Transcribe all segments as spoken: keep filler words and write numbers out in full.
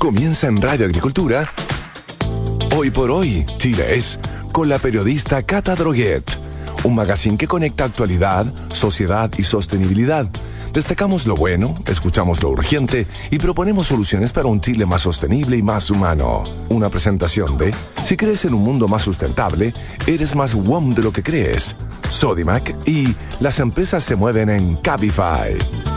Comienza en Radio Agricultura. Hoy por hoy, Chile es, con la periodista Cata Droguet. Un magazine que conecta actualidad, sociedad y sostenibilidad. Destacamos lo bueno, escuchamos lo urgente y proponemos soluciones para un Chile más sostenible y más humano. Una presentación de, si crees en un mundo más sustentable, eres más W O M de lo que crees. Sodimac y las empresas se mueven en Cabify.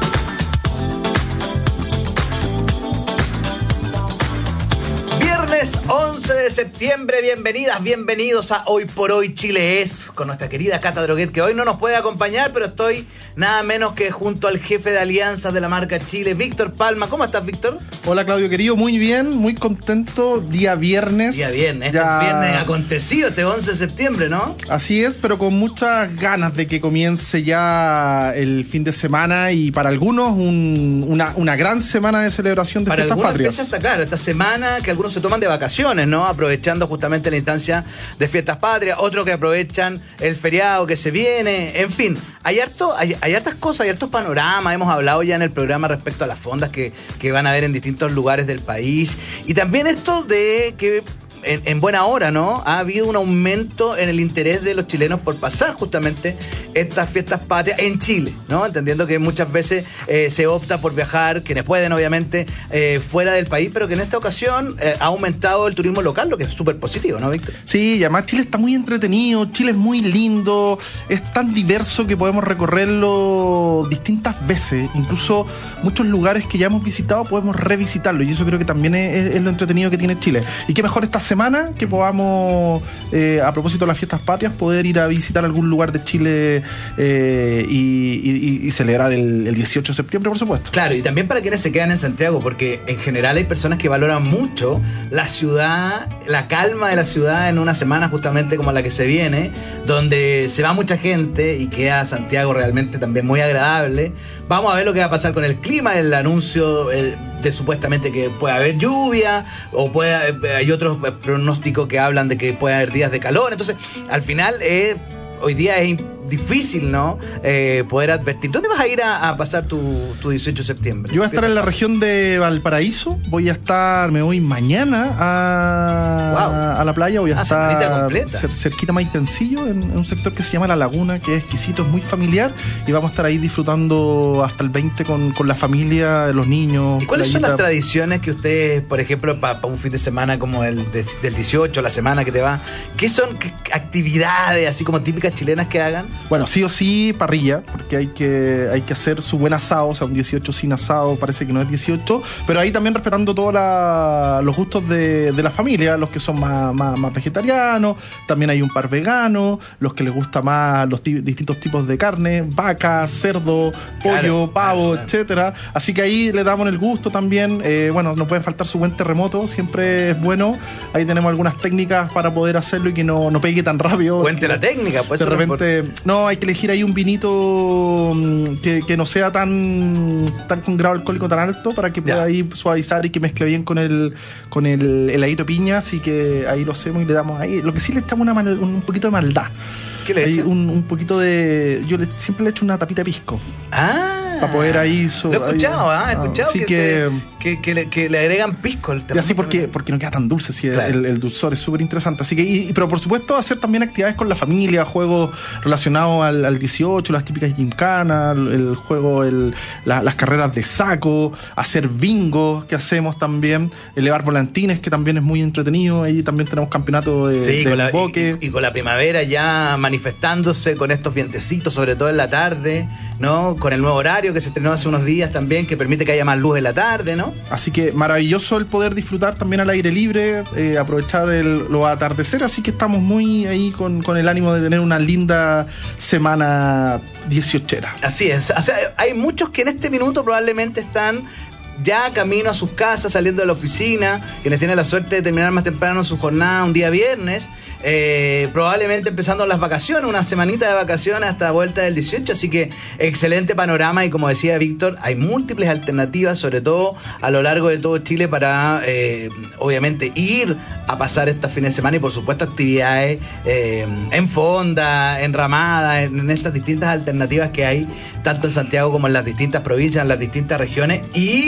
once de septiembre, bienvenidas, bienvenidos a Hoy por Hoy Chile es, con nuestra querida Cata Droguet, que hoy no nos puede acompañar, pero estoy nada menos que junto al jefe de alianzas de la marca Chile, Víctor Palma. ¿Cómo estás, Víctor? Hola, Claudio, querido, muy bien, muy contento, día viernes. Día viernes, ya... este viernes acontecido, este once de septiembre, ¿no? Así es, pero con muchas ganas de que comience ya el fin de semana y para algunos un, una, una gran semana de celebración de para fiestas patrias. Para algunos empieza, claro, esta semana que algunos se toman de vacaciones, ¿no? Aprovechando justamente la instancia de fiestas patrias, otros que aprovechan el feriado que se viene, en fin, hay harto, hay, hay hartas cosas, hay hartos panoramas, hemos hablado ya en el programa respecto a las fondas que, que van a haber en distintos lugares del país, y también esto de que En, en buena hora, ¿no? Ha habido un aumento en el interés de los chilenos por pasar justamente estas fiestas patrias en Chile, ¿no? Entendiendo que muchas veces eh, se opta por viajar, quienes pueden obviamente, eh, fuera del país, pero que en esta ocasión eh, ha aumentado el turismo local, lo que es súper positivo, ¿no, Víctor? Sí, y además Chile está muy entretenido, Chile es muy lindo, es tan diverso que podemos recorrerlo distintas veces, incluso muchos lugares que ya hemos visitado podemos revisitarlo, y eso creo que también es, es lo entretenido que tiene Chile. Y qué mejor esta semana que podamos, eh, a propósito de las fiestas patrias, poder ir a visitar algún lugar de Chile eh, y, y, y celebrar el, el dieciocho de septiembre, por supuesto. Claro, y también para quienes se quedan en Santiago, porque en general hay personas que valoran mucho la ciudad, la calma de la ciudad en una semana justamente como la que se viene, donde se va mucha gente y queda Santiago realmente también muy agradable. Vamos a ver lo que va a pasar con el clima, el anuncio eh, de supuestamente que puede haber lluvia, o puede, hay otros pronósticos que hablan de que puede haber días de calor. Entonces, al final, eh, hoy día es difícil, ¿no? Eh, poder advertir. ¿Dónde vas a ir a, a pasar tu, tu dieciocho de septiembre? Yo voy a estar en la región de Valparaíso. Voy a estar, me voy mañana a, wow. a la playa. Voy a ah, estar cer, cerquita Maitencillo, en, en un sector que se llama La Laguna, que es exquisito, es muy familiar. Y vamos a estar ahí disfrutando hasta el veinte con, con la familia, los niños. ¿Y cuáles playita. son las tradiciones que ustedes, por ejemplo, para pa un fin de semana como el de, del dieciocho, la semana que te va, qué son qué actividades así como típicas chilenas que hagan? Bueno, sí o sí parrilla, porque hay que, hay que hacer su buen asado, o sea, un dieciocho sin asado parece que no es dieciocho, pero ahí también respetando todos los gustos de, de la familia, los que son más, más, más vegetarianos, también hay un par vegano, los que les gusta más los t- distintos tipos de carne, vaca, cerdo, pollo, claro, pavo, claro, etcétera. Así que ahí le damos el gusto también. Eh, bueno, no puede faltar su buen terremoto, siempre es bueno. Ahí tenemos algunas técnicas para poder hacerlo y que no, no pegue tan rápido. Cuente la técnica, pues. De repente... No, hay que elegir ahí un vinito que, que no sea tan, tan con grado alcohólico tan alto para que pueda ahí suavizar y que mezcle bien con el con el heladito de piña, así que ahí lo hacemos y le damos ahí. Lo que sí le echamos una mal, un, un poquito de maldad. ¿Qué le echas? Un, un poquito de... Yo le, siempre le echo una tapita de pisco. Ah. Para poder ahí... So, lo he escuchado, ¿ah? He escuchado así que, que, se, que, que, le, que le agregan pisco al y así porque, porque no queda tan dulce, sí, claro. el, el dulzor es súper interesante. Así que, y, pero por supuesto hacer también actividades con la familia, juegos relacionados al, al dieciocho, las típicas gimcanas, el, el juego, el, la, las carreras de saco, hacer bingo que hacemos también, elevar volantines que también es muy entretenido. Ahí también tenemos campeonato de, sí, de con enfoque. La, y, y con la primavera ya manifestándose con estos vientecitos, sobre todo en la tarde, ¿no? Con el nuevo horario que se estrenó hace unos días también, que permite que haya más luz en la tarde, ¿no? Así que maravilloso el poder disfrutar también al aire libre, eh, aprovechar el, los atardeceres, así que estamos muy ahí con, con el ánimo de tener una linda semana dieciochera. Así es, o sea, hay muchos que en este minuto probablemente están ya camino a sus casas, saliendo de la oficina, quienes tienen la suerte de terminar más temprano su jornada un día viernes, eh, probablemente empezando las vacaciones, una semanita de vacaciones hasta la vuelta del dieciocho, así que excelente panorama y como decía Víctor, hay múltiples alternativas, sobre todo a lo largo de todo Chile para eh, obviamente ir a pasar estos fines de semana y por supuesto actividades eh, en fonda, en ramada, en, en estas distintas alternativas que hay tanto en Santiago como en las distintas provincias, en las distintas regiones y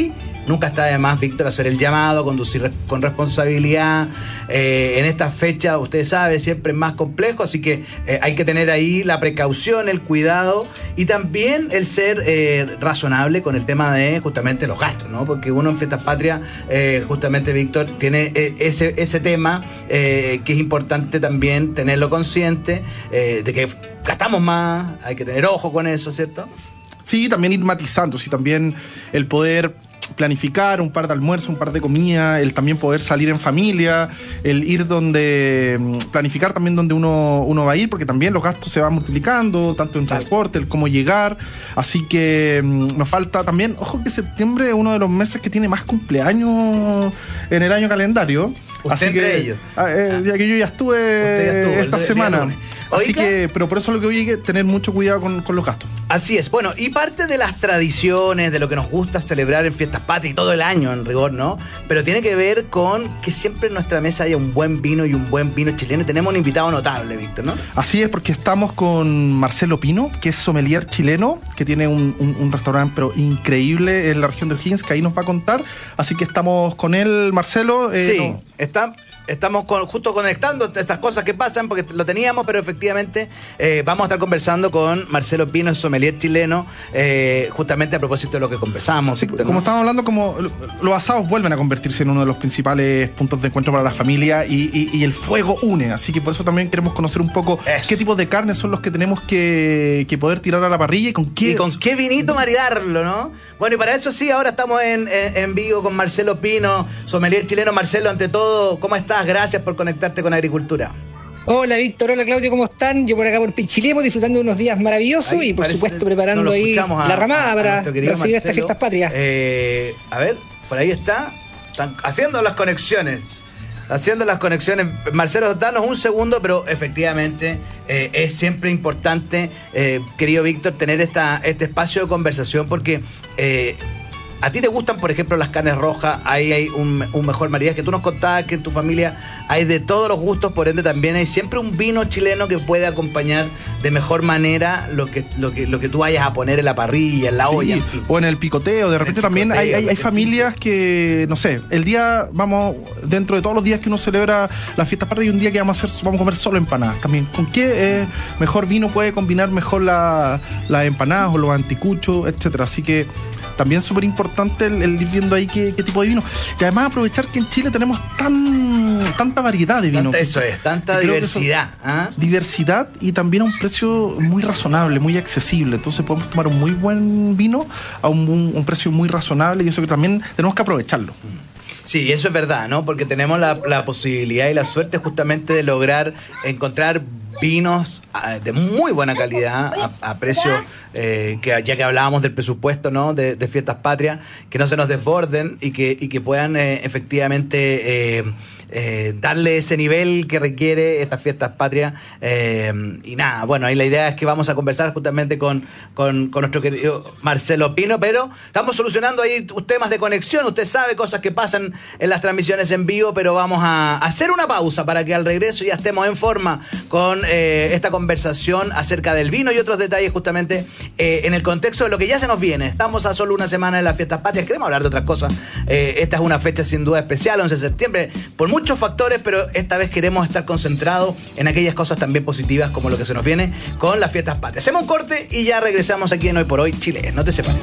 nunca está de más, Víctor, hacer el llamado, conducir con responsabilidad. Eh, en esta fecha, usted sabe, siempre es más complejo, así que eh, hay que tener ahí la precaución, el cuidado y también el ser eh, razonable con el tema de justamente los gastos, ¿no? Porque uno en Fiestas Patrias, eh, justamente, Víctor, tiene eh, ese, ese tema eh, que es importante también tenerlo consciente, eh, de que gastamos más, hay que tener ojo con eso, ¿cierto? Sí, también ir matizando, sí, también el poder planificar un par de almuerzos, un par de comidas, el también poder salir en familia, el ir donde, planificar también donde uno, uno va a ir, porque también los gastos se van multiplicando, tanto en transporte, el cómo llegar, así que nos falta también, ojo que septiembre es uno de los meses que tiene más cumpleaños en el año calendario. Usted así entre que, ellos. Eh, ya que yo ya estuve ya estuvo, esta el, semana. el Así que, pero por eso lo que voy a tener mucho cuidado con, con los gastos. Así es. Bueno, y parte de las tradiciones, de lo que nos gusta celebrar en Fiestas Patrias y todo el año en rigor, ¿no? Pero tiene que ver con que siempre en nuestra mesa haya un buen vino y un buen vino chileno. Y tenemos un invitado notable, Víctor, ¿no? Así es, porque estamos con Marcelo Pino, que es sommelier chileno, que tiene un, un, un restaurante pero increíble en la región de O'Higgins, que ahí nos va a contar. Así que estamos con él, Marcelo. Eh, sí, no. está... Estamos con, justo conectando estas cosas que pasan, porque lo teníamos, pero efectivamente eh, vamos a estar conversando con Marcelo Pino, sommelier chileno, eh, justamente a propósito de lo que conversamos. Sí, ¿no? Como estábamos hablando, como los asados vuelven a convertirse en uno de los principales puntos de encuentro para la familia y, y, y el fuego une, así que por eso también queremos conocer un poco eso. Qué tipos de carnes son los que tenemos que, que poder tirar a la parrilla y con qué... Y con qué vinito maridarlo, ¿no? Bueno, y para eso sí, ahora estamos en, en, en vivo con Marcelo Pino, sommelier chileno. Marcelo, ante todo, ¿cómo estás? Gracias por conectarte con Agricultura. Hola Víctor, hola Claudio, ¿cómo están? Yo por acá por Pichilemu disfrutando de unos días maravillosos ahí, y por parece, supuesto preparando no ahí a, la ramada a, para a recibir Marcelo, estas fiestas patrias. Eh, a ver, por ahí está, están haciendo las conexiones. Haciendo las conexiones. Marcelo, danos un segundo, pero efectivamente eh, es siempre importante, eh, querido Víctor, tener esta, este espacio de conversación porque... Eh, ¿a ti te gustan, por ejemplo, las carnes rojas? Ahí hay un, un mejor maridaje. Tú nos contabas que en tu familia hay de todos los gustos, por ende también hay siempre un vino chileno que puede acompañar de mejor manera lo que, lo que, lo que tú vayas a poner en la parrilla, en la sí, olla. En fin. O en el picoteo. De repente también picoteo, hay, hay, hay familias que, no sé, el día, vamos, dentro de todos los días que uno celebra la fiesta patria, hay un día que vamos a hacer, vamos a comer solo empanadas también. ¿Con qué eh, mejor vino puede combinar mejor las la empanadas o los anticuchos, etcétera? Así que también súper importante el, el ir viendo ahí qué, qué tipo de vino. Y además aprovechar que en Chile tenemos tan tanta variedad de vino. Tanta, eso es, tanta diversidad. Eso, ¿ah? Diversidad y también a un precio muy razonable, muy accesible. Entonces podemos tomar un muy buen vino a un, un, un precio muy razonable y eso que también tenemos que aprovecharlo. Sí, eso es verdad, ¿no? Porque tenemos la, la posibilidad y la suerte justamente de lograr encontrar vinos de muy buena calidad a, a precio, eh, que ya que hablábamos del presupuesto, ¿no? De, de Fiestas Patrias, que no se nos desborden y que, y que puedan eh, efectivamente eh, eh, darle ese nivel que requiere estas Fiestas Patrias. Eh, y nada, bueno, ahí la idea es que vamos a conversar justamente con, con, con nuestro querido Marcelo Pino, pero estamos solucionando ahí temas de conexión. Usted sabe cosas que pasan en las transmisiones en vivo, pero vamos a hacer una pausa para que al regreso ya estemos en forma con eh, esta conversación acerca del vino y otros detalles justamente eh, en el contexto de lo que ya se nos viene. Estamos a solo una semana de las Fiestas Patrias, queremos hablar de otras cosas. Eh, esta es una fecha sin duda especial, once de septiembre, por muchos factores, pero esta vez queremos estar concentrados en aquellas cosas también positivas como lo que se nos viene con las Fiestas Patrias. Hacemos un corte y ya regresamos aquí en Hoy por Hoy Chile. No te separes.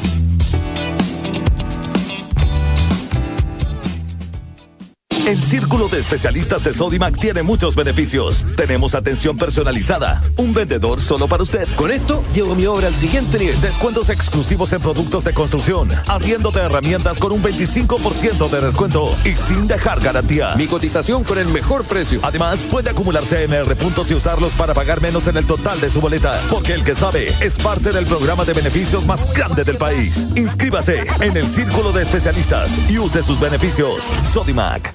El Círculo de Especialistas de Sodimac tiene muchos beneficios. Tenemos atención personalizada, un vendedor solo para usted. Con esto, llevo mi obra al siguiente nivel. Descuentos exclusivos en productos de construcción, arriendo de herramientas con un veinticinco por ciento de descuento y sin dejar garantía. Mi cotización con el mejor precio. Además, puede acumular C M R puntos y usarlos para pagar menos en el total de su boleta. Porque el que sabe es parte del programa de beneficios más grande del país. Inscríbase en el Círculo de Especialistas y use sus beneficios. Sodimac.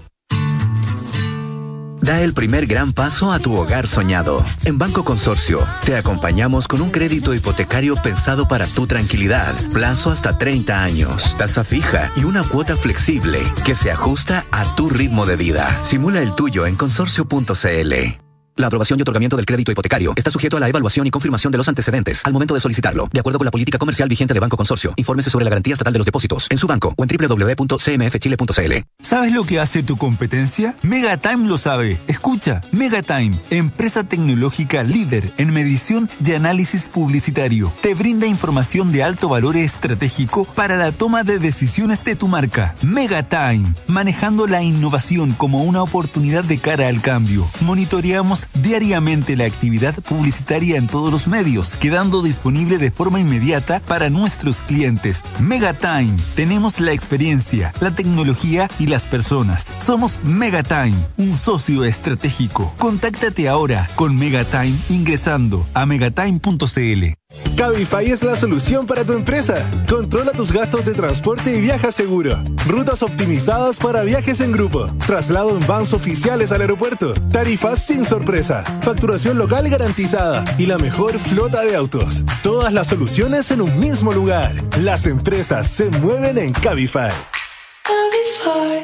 Da el primer gran paso a tu hogar soñado. En Banco Consorcio, te acompañamos con un crédito hipotecario pensado para tu tranquilidad. Plazo hasta treinta años, tasa fija y una cuota flexible que se ajusta a tu ritmo de vida. Simula el tuyo en consorcio punto c l. La aprobación y otorgamiento del crédito hipotecario está sujeto a la evaluación y confirmación de los antecedentes al momento de solicitarlo, de acuerdo con la política comercial vigente de Banco Consorcio. Infórmese sobre la garantía estatal de los depósitos en su banco o en doble u doble u doble u punto c m f chile punto c l. ¿Sabes lo que hace tu competencia? Megatime lo sabe. Escucha, Megatime, empresa tecnológica líder en medición y análisis publicitario, te brinda información de alto valor estratégico para la toma de decisiones de tu marca. Megatime, manejando la innovación como una oportunidad de cara al cambio. Monitoreamos diariamente la actividad publicitaria en todos los medios, quedando disponible de forma inmediata para nuestros clientes. Megatime, tenemos la experiencia, la tecnología y las personas. Somos Megatime, un socio estratégico. Contáctate ahora con Megatime ingresando a megatime punto c l. Cabify es la solución para tu empresa. Controla tus gastos de transporte y viaja seguro. Rutas optimizadas para viajes en grupo. Traslado en vans oficiales al aeropuerto. Tarifas sin sorpresa. Facturación local garantizada. Y la mejor flota de autos. Todas las soluciones en un mismo lugar. Las empresas se mueven en Cabify. Cabify.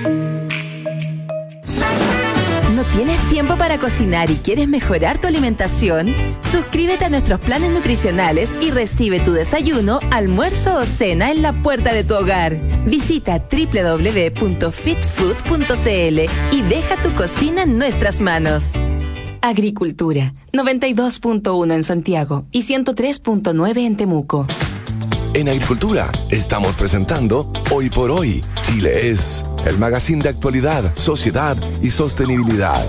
¿No tienes tiempo para cocinar y quieres mejorar tu alimentación? Suscríbete a nuestros planes nutricionales y recibe tu desayuno, almuerzo o cena en la puerta de tu hogar. Visita doble u doble u doble u punto fit food punto c l y deja tu cocina en nuestras manos. Agricultura, noventa y dos punto uno en Santiago y ciento tres punto nueve en Temuco. En Agricultura estamos presentando Hoy por Hoy, Chile es, el magazine de actualidad, sociedad y sostenibilidad.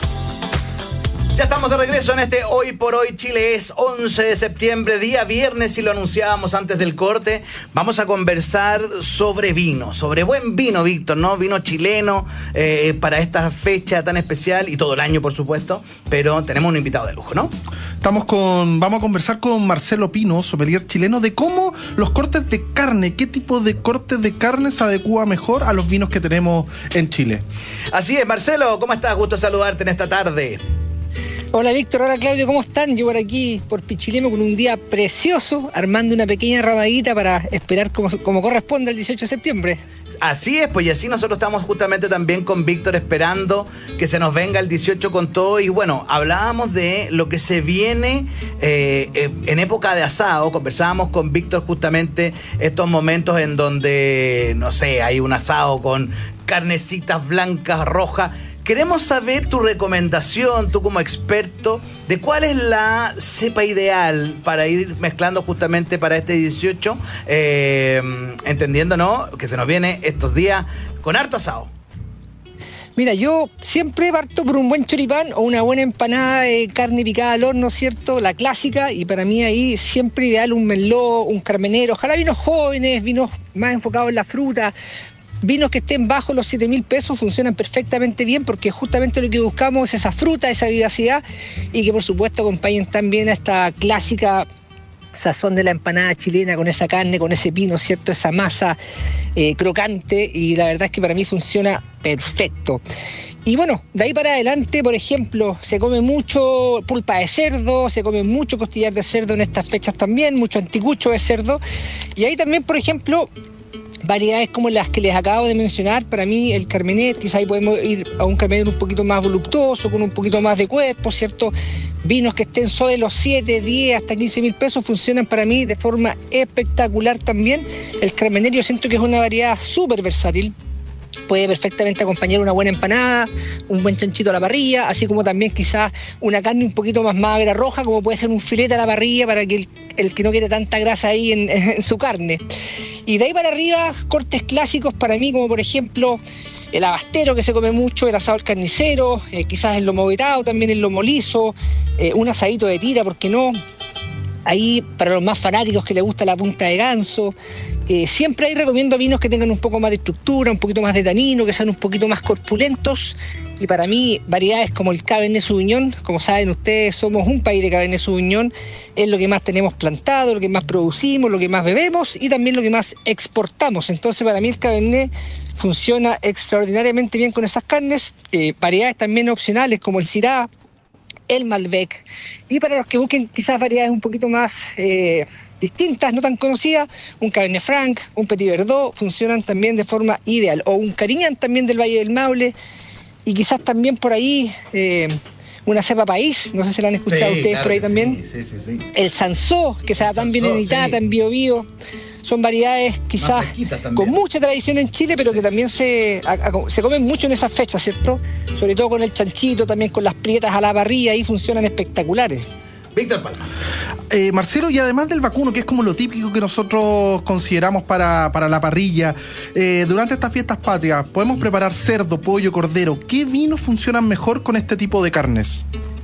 Ya estamos de regreso en este Hoy por Hoy Chile es, once de septiembre, día viernes, y lo anunciábamos antes del corte. Vamos a conversar sobre vino, sobre buen vino, Víctor, ¿no? Vino chileno eh, para esta fecha tan especial y todo el año, por supuesto, pero tenemos un invitado de lujo, ¿no? Estamos con, vamos a conversar con Marcelo Pino, sommelier chileno, de cómo los cortes de carne, qué tipo de cortes de carne se adecúa mejor a los vinos que tenemos en Chile. Así es, Marcelo, ¿cómo estás? Gusto saludarte en esta tarde. Hola Víctor, hola Claudio, ¿cómo están? Yo por aquí, por Pichilemu, con un día precioso, armando una pequeña ramadita para esperar como, como corresponde el dieciocho de septiembre. Así es, pues y así nosotros estamos justamente también con Víctor esperando que se nos venga el dieciocho con todo. Y bueno, hablábamos de lo que se viene eh, eh, en época de asado. Conversábamos con Víctor justamente estos momentos en donde, no sé, hay un asado con carnecitas blancas, rojas. Queremos saber tu recomendación, tú como experto, de cuál es la cepa ideal para ir mezclando justamente para este dieciocho, eh, entendiendo, ¿no?, que se nos viene estos días con harto asado. Mira, yo siempre parto por un buen choripán o una buena empanada de carne picada al horno, ¿cierto? La clásica, y para mí ahí siempre ideal un merlot, un carmenero, ojalá vinos jóvenes, vinos más enfocados en la fruta. Vinos que estén bajo los siete mil pesos funcionan perfectamente bien, porque justamente lo que buscamos es esa fruta, esa vivacidad, y que por supuesto acompañen también a esta clásica sazón de la empanada chilena con esa carne, con ese pino, ¿cierto? Esa masa eh, crocante, y la verdad es que para mí funciona perfecto. Y bueno, de ahí para adelante, por ejemplo, se come mucho pulpa de cerdo, se come mucho costillar de cerdo en estas fechas también, mucho anticucho de cerdo, y ahí también, por ejemplo, variedades como las que les acabo de mencionar. Para mí el carmener, quizá ahí podemos ir a un carmener un poquito más voluptuoso, con un poquito más de cuerpo, ¿cierto? Vinos que estén sobre los siete, diez, hasta quince mil pesos funcionan para mí de forma espectacular también. El carmener yo siento que es una variedad súper versátil. Puede perfectamente acompañar una buena empanada, un buen chanchito a la parrilla, así como también quizás una carne un poquito más magra, roja, como puede ser un filete a la parrilla para que el, el que no quiere tanta grasa ahí en, en su carne. Y de ahí para arriba, cortes clásicos para mí, como por ejemplo el abastero, que se come mucho, el asado al carnicero, eh, quizás el lomo vetado, también el lomo liso, eh, un asadito de tira, ¿por qué no? Ahí, para los más fanáticos que les gusta la punta de ganso, eh, siempre ahí recomiendo vinos que tengan un poco más de estructura, un poquito más de tanino, que sean un poquito más corpulentos. Y para mí, variedades como el Cabernet Sauvignon, como saben ustedes, somos un país de Cabernet Sauvignon, es lo que más tenemos plantado, lo que más producimos, lo que más bebemos y también lo que más exportamos. Entonces, para mí el Cabernet funciona extraordinariamente bien con esas carnes. Eh, variedades también opcionales como el Syrah, el Malbec, y para los que busquen quizás variedades un poquito más eh, distintas, no tan conocidas, un Cabernet Franc, un Petit Verdot, funcionan también de forma ideal, o un Carignan también del Valle del Maule, y quizás también por ahí eh, una cepa país, no sé si la han escuchado Sí, ustedes claro por ahí que también. Sí, sí, sí, sí. El Sansó, que se da tan bien Sansó, en Itata, sí. en Bio Bio. Son variedades quizás fresquitas también. con mucha tradición en Chile, pero que también se, a- a- se comen mucho en esas fechas, ¿cierto? Sobre todo con el chanchito, también con las prietas a la parrilla, ahí funcionan espectaculares. Víctor Palma. Eh, Marcelo, y además del vacuno, que es como lo típico que nosotros consideramos para, para la parrilla, eh, durante estas fiestas patrias, ¿podemos preparar cerdo, pollo, cordero? ¿Qué vinos funcionan mejor con este tipo de carnes?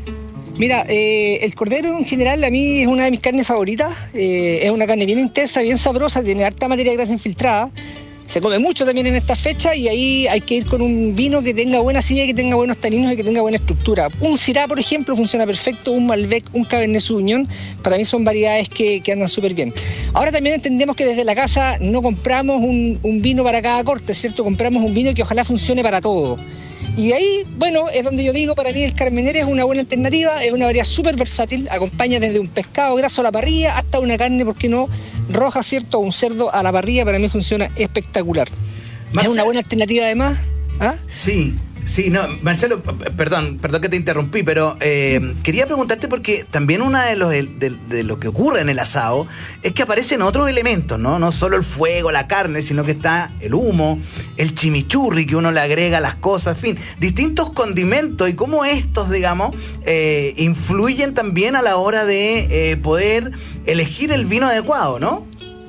Mira, eh, el cordero en general a mí es una de mis carnes favoritas. Eh, es una carne bien intensa, bien sabrosa, tiene harta materia grasa infiltrada. Se come mucho también en esta fecha y ahí hay que ir con un vino que tenga buena acidez, que tenga buenos taninos y que tenga buena estructura. Un Syrah, por ejemplo, funciona perfecto, un Malbec, un Cabernet Sauvignon, para mí son variedades que, que andan súper bien. Ahora también entendemos que desde la casa no compramos un, un vino para cada corte, ¿cierto? Compramos un vino que ojalá funcione para todo. Y ahí, bueno, es donde yo digo, para mí el Carmenere es una buena alternativa, es una variedad súper versátil, acompaña desde un pescado graso a la parrilla hasta una carne, ¿por qué no?, roja, ¿cierto?, o un cerdo a la parrilla, para mí funciona espectacular. Marcelo. Es una buena alternativa además. ¿Ah? Sí, sí, no, Marcelo, p- perdón, perdón que te interrumpí, pero eh, quería preguntarte porque también una de los de, de lo que ocurre en el asado es que aparecen otros elementos, ¿no? No solo el fuego, la carne, sino que está el humo, el chimichurri que uno le agrega las cosas, en fin, distintos condimentos y cómo estos, digamos, eh, influyen también a la hora de eh, poder elegir el vino adecuado, ¿no?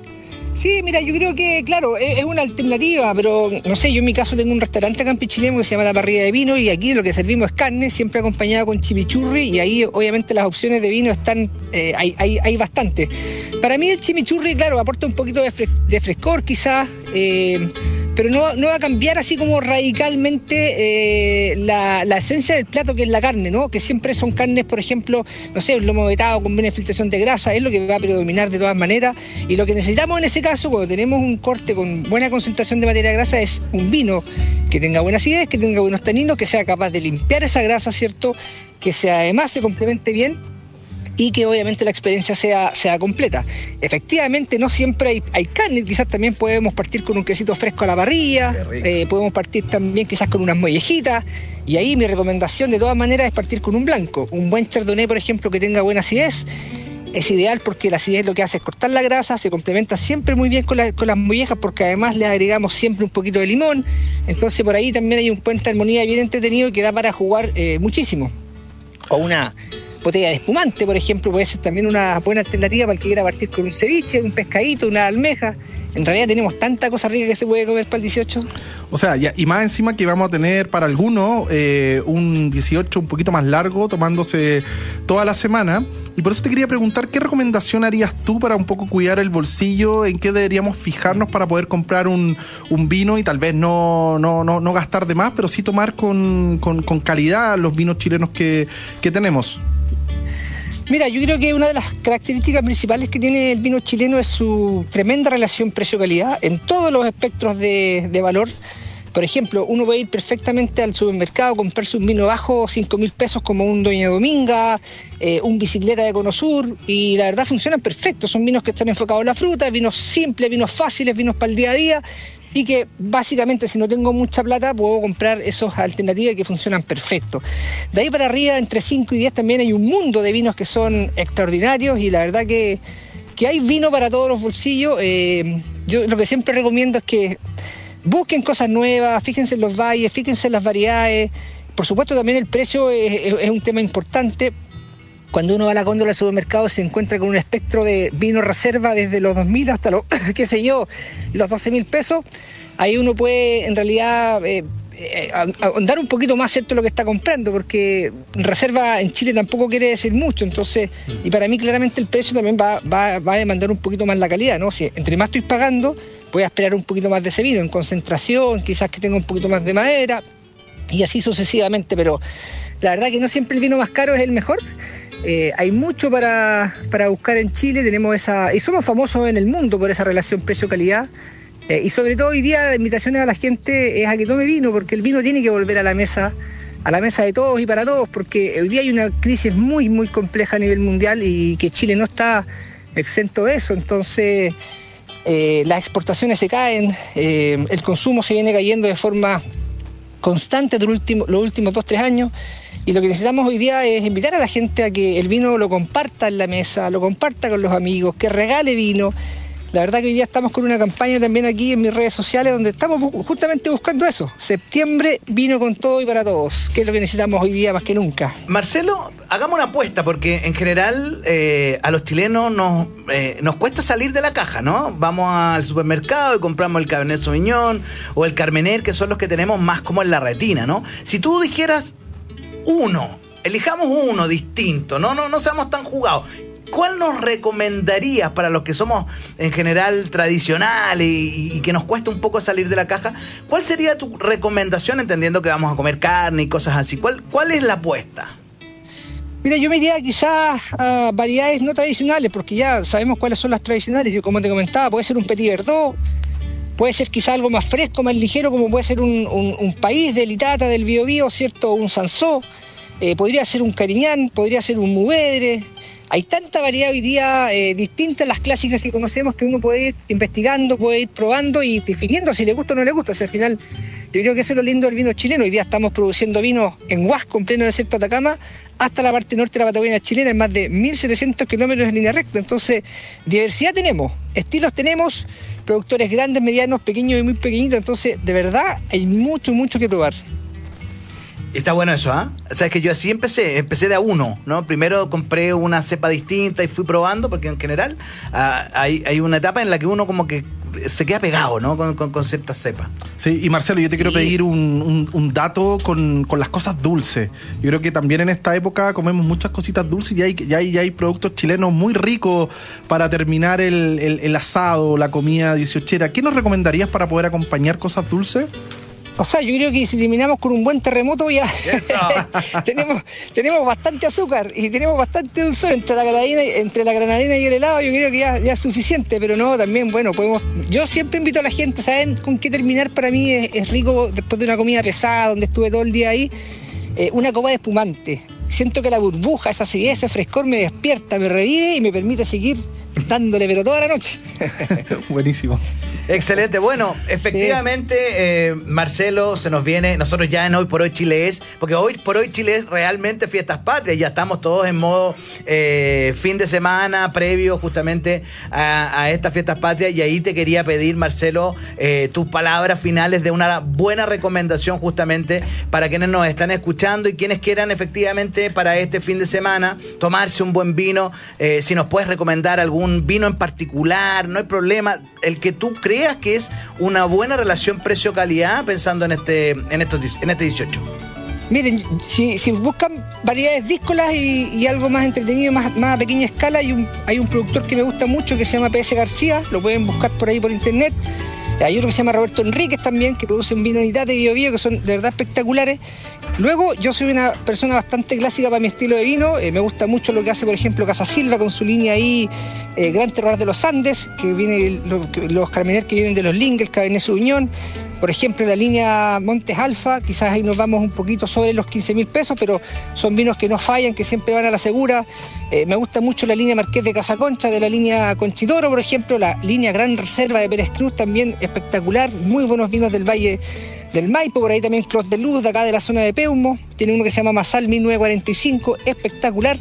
Sí, mira, yo creo que, claro, es, es una alternativa, pero no sé, yo en mi caso tengo un restaurante acá en Pichilemu que se llama La Parrilla de Vino y aquí lo que servimos es carne, siempre acompañada con chimichurri y ahí obviamente las opciones de vino están, eh, hay, hay, hay bastante. Para mí el chimichurri, claro, aporta un poquito de, fres de frescor quizás, eh, pero no, no va a cambiar así como radicalmente eh, la, la esencia del plato, que es la carne, ¿no? Que siempre son carnes, por ejemplo, no sé, un lomo vetado con buena filtración de grasa, es lo que va a predominar de todas maneras. Y lo que necesitamos en ese caso, cuando tenemos un corte con buena concentración de materia grasa, es un vino que tenga buena acidez, que tenga buenos taninos, que sea capaz de limpiar esa grasa, ¿cierto? Que sea, además se complemente bien y que obviamente la experiencia sea, sea completa. Efectivamente, no siempre hay, hay carne, quizás también podemos partir con un quesito fresco a la parrilla, eh, podemos partir también quizás con unas mollejitas, y ahí mi recomendación de todas maneras es partir con un blanco. Un buen chardonnay, por ejemplo, que tenga buena acidez, es ideal porque la acidez lo que hace es cortar la grasa, se complementa siempre muy bien con, la, con las mollejas porque además le agregamos siempre un poquito de limón, entonces por ahí también hay un puente de armonía bien entretenido y que da para jugar eh, muchísimo. O una botella de espumante, por ejemplo, puede ser también una buena alternativa para el que quiera partir con un ceviche, un pescadito, una almeja. En realidad tenemos tanta cosa rica que se puede comer para el dieciocho. O sea, ya, y más encima que vamos a tener para algunos eh, un dieciocho un poquito más largo, tomándose toda la semana. Y por eso te quería preguntar, ¿qué recomendación harías tú para un poco cuidar el bolsillo? ¿En qué deberíamos fijarnos para poder comprar un, un vino y tal vez no, no, no, no gastar de más, pero sí tomar con, con, con calidad los vinos chilenos que, que tenemos? Mira, yo creo que una de las características principales que tiene el vino chileno es su tremenda relación precio-calidad en todos los espectros de, de valor. Por ejemplo, uno puede ir perfectamente al supermercado, comprarse un vino bajo cinco mil pesos como un Doña Dominga, eh, un Bicicleta de Cono Sur, y la verdad funcionan perfecto. Son vinos que están enfocados en la fruta, vinos simples, vinos fáciles, vinos para el día a día, y que básicamente si no tengo mucha plata puedo comprar esas alternativas que funcionan perfecto. De ahí para arriba, entre cinco y diez también hay un mundo de vinos que son extraordinarios y la verdad que, que hay vino para todos los bolsillos. Eh, yo lo que siempre recomiendo es que busquen cosas nuevas, fíjense en los valles, fíjense en las variedades. Por supuesto también el precio es, es, es un tema importante. Cuando uno va a la góndola del supermercado se encuentra con un espectro de vino reserva desde los dos mil hasta los, qué sé yo, los doce mil pesos. Ahí uno puede en realidad eh, eh, ahondar un poquito más, ¿cierto?, lo que está comprando, porque reserva en Chile tampoco quiere decir mucho. Entonces, y para mí claramente el precio también va, va, va a demandar un poquito más la calidad, ¿no? Si entre más estoy pagando, voy a esperar un poquito más de ese vino, en concentración, quizás que tenga un poquito más de madera, y así sucesivamente, pero la verdad que no siempre el vino más caro es el mejor. Eh, hay mucho para, para buscar en Chile, tenemos esa, y somos famosos en el mundo por esa relación precio-calidad, eh, y sobre todo hoy día la invitación a la gente es a que tome vino, porque el vino tiene que volver a la mesa, a la mesa de todos y para todos, porque hoy día hay una crisis muy muy compleja a nivel mundial y que Chile no está exento de eso. Entonces eh, las exportaciones se caen, eh, el consumo se viene cayendo de forma constante de los últimos, los últimos dos, tres años. Y lo que necesitamos hoy día es invitar a la gente a que el vino lo comparta en la mesa, lo comparta con los amigos, que regale vino. La verdad que hoy día estamos con una campaña también aquí en mis redes sociales donde estamos bu- justamente buscando eso. Septiembre, vino con todo y para todos, que es lo que necesitamos hoy día más que nunca. Marcelo, hagamos una apuesta, porque en general eh, a los chilenos nos, eh, nos cuesta salir de la caja, ¿no? Vamos al supermercado y compramos el Cabernet Sauvignon o el Carmener, que son los que tenemos más como en la retina, ¿no? Si tú dijeras uno, elijamos uno distinto, no, no, no seamos tan jugados. ¿Cuál nos recomendarías para los que somos en general tradicionales y, y que nos cuesta un poco salir de la caja? ¿Cuál sería tu recomendación, entendiendo que vamos a comer carne y cosas así? ¿Cuál, cuál es la apuesta? Mira, yo me iría quizás a variedades no tradicionales, porque ya sabemos cuáles son las tradicionales. Yo, como te comentaba, puede ser un Petit Verdot, puede ser quizás algo más fresco, más ligero, como puede ser un, un, un país del Itata, del Biobío, ¿cierto? Un Sansó, eh, podría ser un Cariñán, podría ser un Mourvedre. Hay tanta variedad hoy día eh, distinta a las clásicas que conocemos, que uno puede ir investigando, puede ir probando y definiendo si le gusta o no le gusta. O sea, al final, yo creo que eso es lo lindo del vino chileno. Hoy día estamos produciendo vino en Huasco, en pleno desierto de Atacama, hasta la parte norte de la Patagonia chilena, en más de mil setecientos kilómetros en línea recta. Entonces, diversidad tenemos, estilos tenemos, productores grandes, medianos, pequeños y muy pequeñitos. Entonces, de verdad, hay mucho, mucho que probar. Está bueno eso, ¿ah? ¿eh? O sea, es que yo así empecé, empecé de a uno, ¿no? Primero compré una cepa distinta y fui probando, porque en general uh, hay, hay una etapa en la que uno como que se queda pegado, ¿no? Con, con, con ciertas cepas. Sí, y Marcelo, yo te quiero Sí. pedir un, un, un dato con, con las cosas dulces. Yo creo que también en esta época comemos muchas cositas dulces y hay, ya hay, ya hay productos chilenos muy ricos para terminar el, el, el asado, la comida dieciochera. ¿Qué nos recomendarías para poder acompañar cosas dulces? O sea, yo creo que si terminamos con un buen terremoto ya tenemos, tenemos bastante azúcar y tenemos bastante dulzor entre la granadina, entre la granadina y el helado. Yo creo que ya, ya es suficiente, pero no, también, bueno, podemos. Yo siempre invito a la gente, ¿saben con qué terminar? Para mí es, es rico después de una comida pesada, donde estuve todo el día ahí, eh, una copa de espumante. Siento que la burbuja, esa acidez, ese frescor me despierta, me revive y me permite seguir dándole, pero toda la noche. Buenísimo. Excelente. Bueno, efectivamente, sí. eh, Marcelo, se nos viene, nosotros ya en Hoy por Hoy Chile es, porque hoy por hoy Chile es realmente fiestas patrias, ya estamos todos en modo eh, fin de semana, previo justamente a, a estas fiestas patrias, y ahí te quería pedir, Marcelo, eh, tus palabras finales de una buena recomendación justamente para quienes nos están escuchando y quienes quieran efectivamente para este fin de semana tomarse un buen vino. Eh, si nos puedes recomendar algún vino en particular, no hay problema, el que tú creas que es una buena relación precio-calidad, pensando en este en estos en este dieciocho. Miren, si, si buscan variedades díscolas y, y algo más entretenido, más, más a pequeña escala, hay un, hay un productor que me gusta mucho que se llama P S García, lo pueden buscar por ahí por internet. Hay otro que se llama Roberto Enríquez también, que produce un vino Itata y Biobío, que son de verdad espectaculares. Luego, yo soy una persona bastante clásica para mi estilo de vino. Eh, me gusta mucho lo que hace, por ejemplo, Casa Silva con su línea ahí, eh, Gran Terroir de los Andes, que viene los, los Carmener que vienen de los Lingles, Cabernet Sauvignon. Por ejemplo, la línea Montes Alfa, quizás ahí nos vamos un poquito sobre los quince mil pesos, pero son vinos que no fallan, que siempre van a la segura. Eh, me gusta mucho la línea Marqués de Casa Concha, de la línea Conchitoro, por ejemplo, la línea Gran Reserva de Pérez Cruz, también espectacular, muy buenos vinos del Valle del Maipo, por ahí también Clos de Luz, de acá de la zona de Peumo, tiene uno que se llama Masal mil novecientos cuarenta y cinco, espectacular.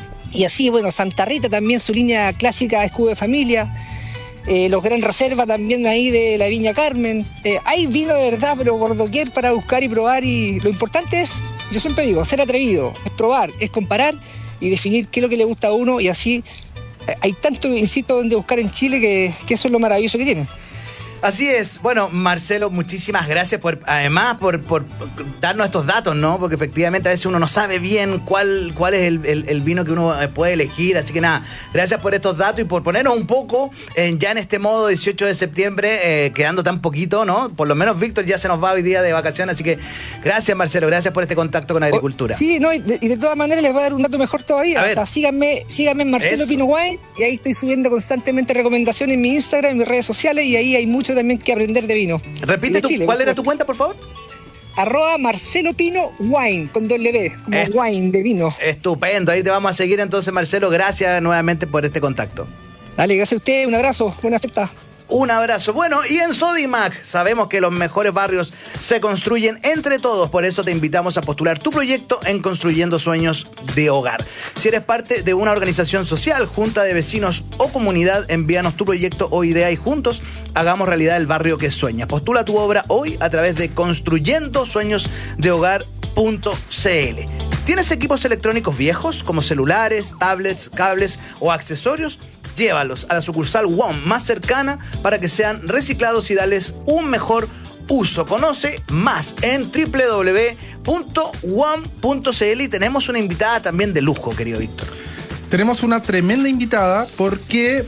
Y así, bueno, Santa Rita también, su línea clásica Escudo de Familia. Eh, los Gran Reserva también ahí de la Viña Carmen. Eh, hay vino de verdad, pero por doquier para buscar y probar. Y lo importante es, yo siempre digo, ser atrevido, es probar, es comparar y definir qué es lo que le gusta a uno. Y así eh, hay tanto, insisto, donde buscar en Chile que, que eso es lo maravilloso que tienen. Así es. Bueno, Marcelo, muchísimas gracias por, además, por, por darnos estos datos, ¿no? Porque efectivamente a veces uno no sabe bien cuál, cuál es el, el, el vino que uno puede elegir. Así que nada, gracias por estos datos y por ponernos un poco en, ya en este modo dieciocho de septiembre, eh, quedando tan poquito, ¿no? Por lo menos Víctor ya se nos va hoy día de vacaciones. Así que gracias, Marcelo, gracias por este contacto con Agricultura. Oh, sí, no, y de, y de todas maneras les voy a dar un dato mejor todavía. O sea, síganme, síganme en Marcelo Pino Wine, y ahí estoy subiendo constantemente recomendaciones en mi Instagram, en mis redes sociales, y ahí hay mucho también que aprender de vino. Repite, tu, Chile, ¿cuál era tu cuenta, por favor? Arroba Marcelo Pino Wine, con doble B, como es, wine de vino. Estupendo, ahí te vamos a seguir entonces, Marcelo. Gracias nuevamente por este contacto. Dale, gracias a usted, un abrazo, buena fiesta. un abrazo. Bueno, y en Sodimac sabemos que los mejores barrios se construyen entre todos. Por eso te invitamos a postular tu proyecto en Construyendo Sueños de Hogar. Si eres parte de una organización social, junta de vecinos o comunidad, envíanos tu proyecto o idea y juntos hagamos realidad el barrio que sueñas. Postula tu obra hoy a través de construyendo sueños de hogar punto c l. ¿Tienes equipos electrónicos viejos como celulares, tablets, cables o accesorios? Llévalos a la sucursal W O M más cercana para que sean reciclados y darles un mejor uso. Conoce más en doble u doble u doble u punto w o m punto c l y tenemos una invitada también de lujo, querido Víctor. Tenemos una tremenda invitada porque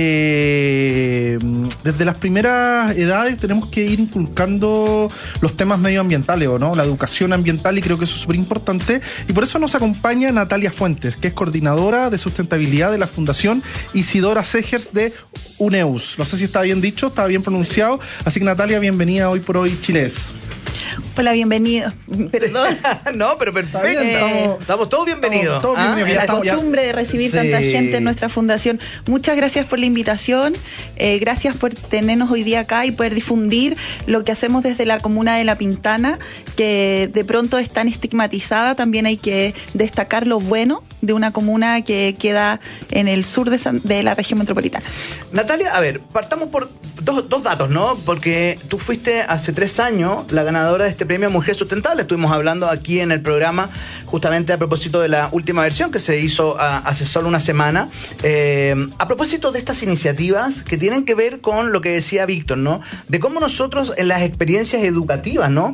eh, desde las primeras edades tenemos que ir inculcando los temas medioambientales, ¿o no? La educación ambiental, y creo que eso es súper importante. Y por eso nos acompaña Natalia Fuentes, que es coordinadora de sustentabilidad de la Fundación Isidora Segers de UNEUS. No sé si está bien dicho, está bien pronunciado. Así que Natalia, bienvenida hoy por hoy, Chiles. Hola, bienvenido. Perdón. No, pero perfecto. Bien, eh, estamos, estamos todos bienvenidos. Todos, todos ¿Ah? bienvenidos. La costumbre ya de recibir sí. tanta gente en nuestra fundación. Muchas gracias por la invitación. Eh, gracias por tenernos hoy día acá y poder difundir lo que hacemos desde la comuna de La Pintana, que de pronto es tan estigmatizada. También hay que destacar lo bueno de una comuna que queda en el sur de, San, de la región metropolitana. Natalia, a ver, partamos por dos, dos datos, ¿no? Porque tú fuiste hace tres años la ganadora de este premio Mujer Sustentable. Estuvimos hablando aquí en el programa justamente a propósito de la última versión que se hizo a, hace solo una semana. Eh, a propósito de estas iniciativas que tienen que ver con lo que decía Víctor, ¿no? De cómo nosotros en las experiencias educativas, ¿no?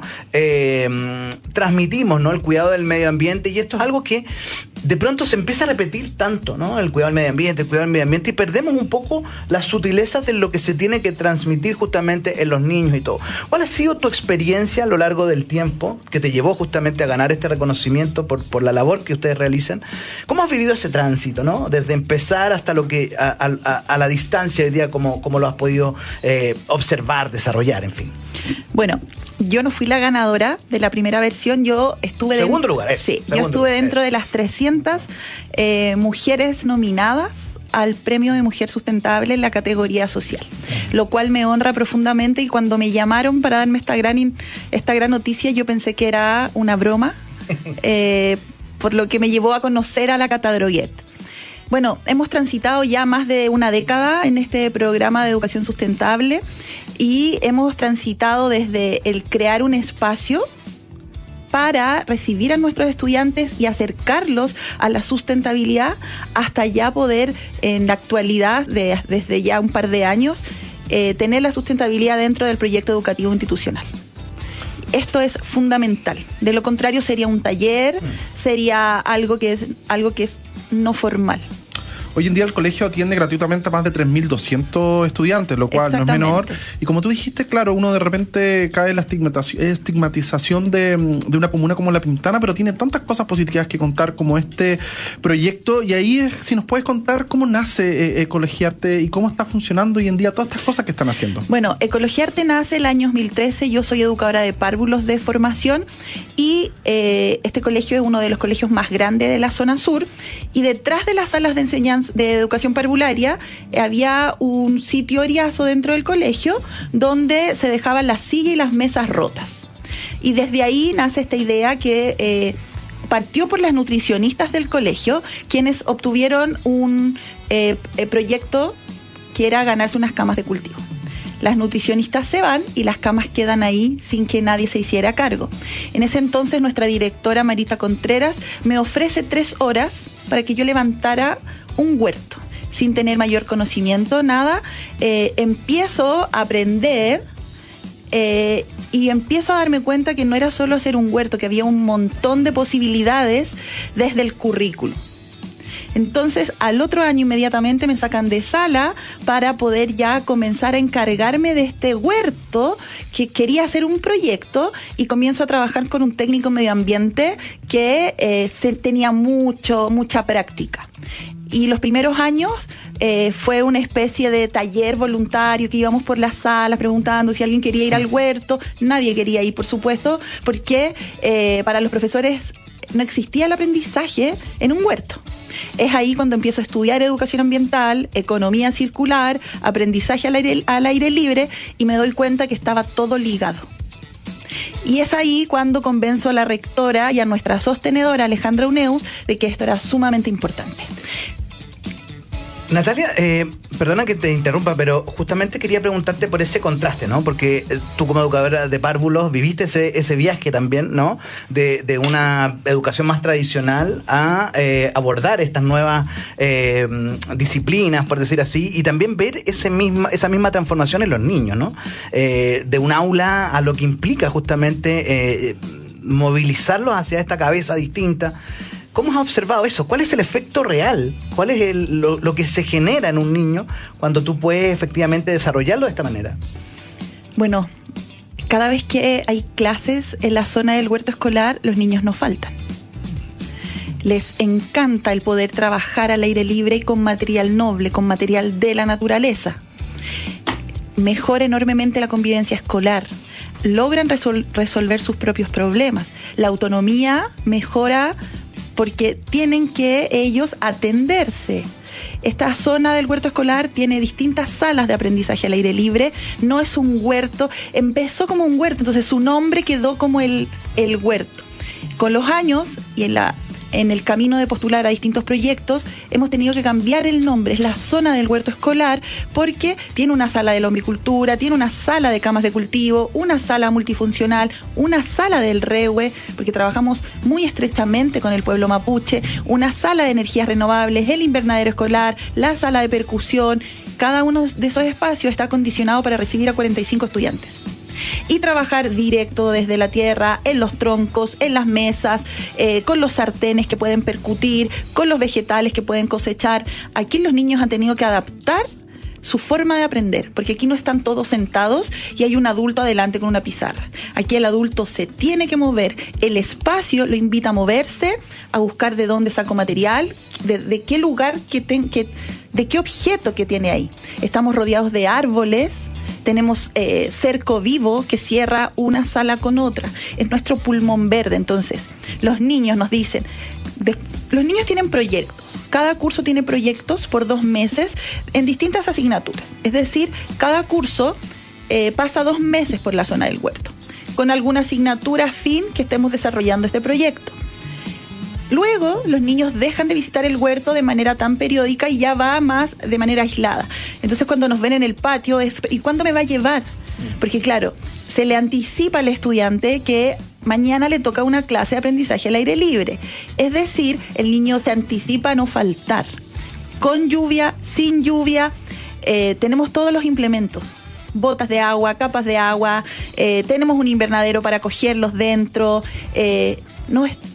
Eh, transmitimos, ¿no? El cuidado del medio ambiente, y esto es algo que de pronto se empieza a repetir tanto, ¿no? El cuidado del medio ambiente, el cuidado del medio ambiente, y perdemos un poco las sutilezas de lo que se tiene que transmitir justamente en los niños y todo. ¿Cuál ha sido tu experiencia a lo largo del tiempo que te llevó justamente a ganar este reconocimiento por, por la labor que ustedes realizan? ¿Cómo has vivido ese tránsito, ¿no? Desde empezar hasta lo que a, a, a la distancia hoy día, cómo, cómo lo has podido eh, observar, desarrollar, en fin. Bueno, yo no fui la ganadora de la primera versión, yo estuve... Segundo lugar, eh. Sí, Segundo yo estuve lugar, dentro eh. de las trescientas eh, mujeres nominadas al Premio de Mujer Sustentable en la categoría social, lo cual me honra profundamente, y cuando me llamaron para darme esta gran, in, esta gran noticia, yo pensé que era una broma, eh, por lo que me llevó a conocer a la Cata Droguet. Bueno, hemos transitado ya más de una década en este programa de educación sustentable y hemos transitado desde el crear un espacio para recibir a nuestros estudiantes y acercarlos a la sustentabilidad, hasta ya poder, en la actualidad, de, desde ya un par de años, eh, tener la sustentabilidad dentro del proyecto educativo institucional. Esto es fundamental. De lo contrario, sería un taller, sería algo que es, algo que es no formal. Hoy en día el colegio atiende gratuitamente a más de tres mil doscientos estudiantes, lo cual no es menor. Y como tú dijiste, claro, uno de repente cae en la estigmatización de, de una comuna como La Pintana, pero tiene tantas cosas positivas que contar como este proyecto. Y ahí, si nos puedes contar cómo nace eh, Ecologiarte y cómo está funcionando hoy en día todas estas cosas que están haciendo. Bueno, Ecologiarte nace el año dos mil trece. Yo soy educadora de párvulos de formación y eh, este colegio es uno de los colegios más grandes de la zona sur. Y detrás de las salas de enseñanza de educación parvularia eh, había un sitio oriazo dentro del colegio donde se dejaban las sillas y las mesas rotas. Y desde ahí nace esta idea que eh, partió por las nutricionistas del colegio, quienes obtuvieron un eh, eh, proyecto que era ganarse unas camas de cultivo. Las nutricionistas se van y las camas quedan ahí sin que nadie se hiciera cargo. En ese entonces nuestra directora Marita Contreras me ofrece tres horas para que yo levantara un huerto, sin tener mayor conocimiento, nada. Eh, empiezo a aprender eh, y empiezo a darme cuenta que no era solo hacer un huerto, que había un montón de posibilidades desde el currículum. Entonces, al otro año inmediatamente me sacan de sala para poder ya comenzar a encargarme de este huerto, que quería hacer un proyecto, y comienzo a trabajar con un técnico medio ambiente que eh, se, tenía mucho, mucha práctica. Y los primeros años eh, fue una especie de taller voluntario que íbamos por las salas preguntando si alguien quería ir al huerto. Nadie quería ir, por supuesto, porque eh, para los profesores no existía el aprendizaje en un huerto. Es ahí cuando empiezo a estudiar educación ambiental, economía circular, aprendizaje al aire, al aire libre, y me doy cuenta que estaba todo ligado. Y es ahí cuando convenzo a la rectora y a nuestra sostenedora, Alejandra Uneus, de que esto era sumamente importante. Natalia, eh, perdona que te interrumpa, pero justamente quería preguntarte por ese contraste, ¿no? Porque tú como educadora de párvulos viviste ese, ese viaje también, ¿no? De, de una educación más tradicional a eh, abordar estas nuevas eh, disciplinas, por decir así, y también ver ese misma, esa misma transformación en los niños, ¿no? Eh, de un aula a lo que implica justamente eh, movilizarlos hacia esta cabeza distinta. ¿Cómo has observado eso? ¿Cuál es el efecto real? ¿Cuál es el, lo, lo que se genera en un niño cuando tú puedes efectivamente desarrollarlo de esta manera? Bueno, cada vez que hay clases en la zona del huerto escolar, los niños no faltan. Les encanta el poder trabajar al aire libre y con material noble, con material de la naturaleza. Mejora enormemente la convivencia escolar. Logran resol- resolver sus propios problemas. La autonomía mejora porque tienen que ellos atenderse. Esta zona del huerto escolar tiene distintas salas de aprendizaje al aire libre. No es un huerto, empezó como un huerto, entonces su nombre quedó como el, el huerto. Con los años y en la en el camino de postular a distintos proyectos, hemos tenido que cambiar el nombre. Es la zona del huerto escolar porque tiene una sala de lombricultura, tiene una sala de camas de cultivo, una sala multifuncional, una sala del rehue, porque trabajamos muy estrechamente con el pueblo mapuche, una sala de energías renovables, el invernadero escolar, la sala de percusión. Cada uno de esos espacios está acondicionado para recibir a cuarenta y cinco estudiantes. Y trabajar directo desde la tierra, en los troncos, en las mesas, eh, con los sartenes que pueden percutir, con los vegetales que pueden cosechar. Aquí los niños han tenido que adaptar su forma de aprender, porque aquí no están todos sentados y hay un adulto adelante con una pizarra. Aquí el adulto se tiene que mover, el espacio lo invita a moverse, a buscar de dónde saco material, de, de qué lugar, que ten, que, de qué objeto que tiene ahí. Estamos rodeados de árboles. Tenemos eh, cerco vivo que cierra una sala con otra. Es nuestro pulmón verde. Entonces, los niños nos dicen, de, los niños tienen proyectos. Cada curso tiene proyectos por dos meses en distintas asignaturas. Es decir, cada curso eh, pasa dos meses por la zona del huerto, con alguna asignatura afín que estemos desarrollando este proyecto. Luego, los niños dejan de visitar el huerto de manera tan periódica y ya va más de manera aislada. Entonces, cuando nos ven en el patio, es, ¿y cuándo me va a llevar? Porque, claro, se le anticipa al estudiante que mañana le toca una clase de aprendizaje al aire libre. Es decir, el niño se anticipa a no faltar. Con lluvia, sin lluvia, eh, tenemos todos los implementos. Botas de agua, capas de agua, eh, tenemos un invernadero para acogerlos dentro. Eh, no es...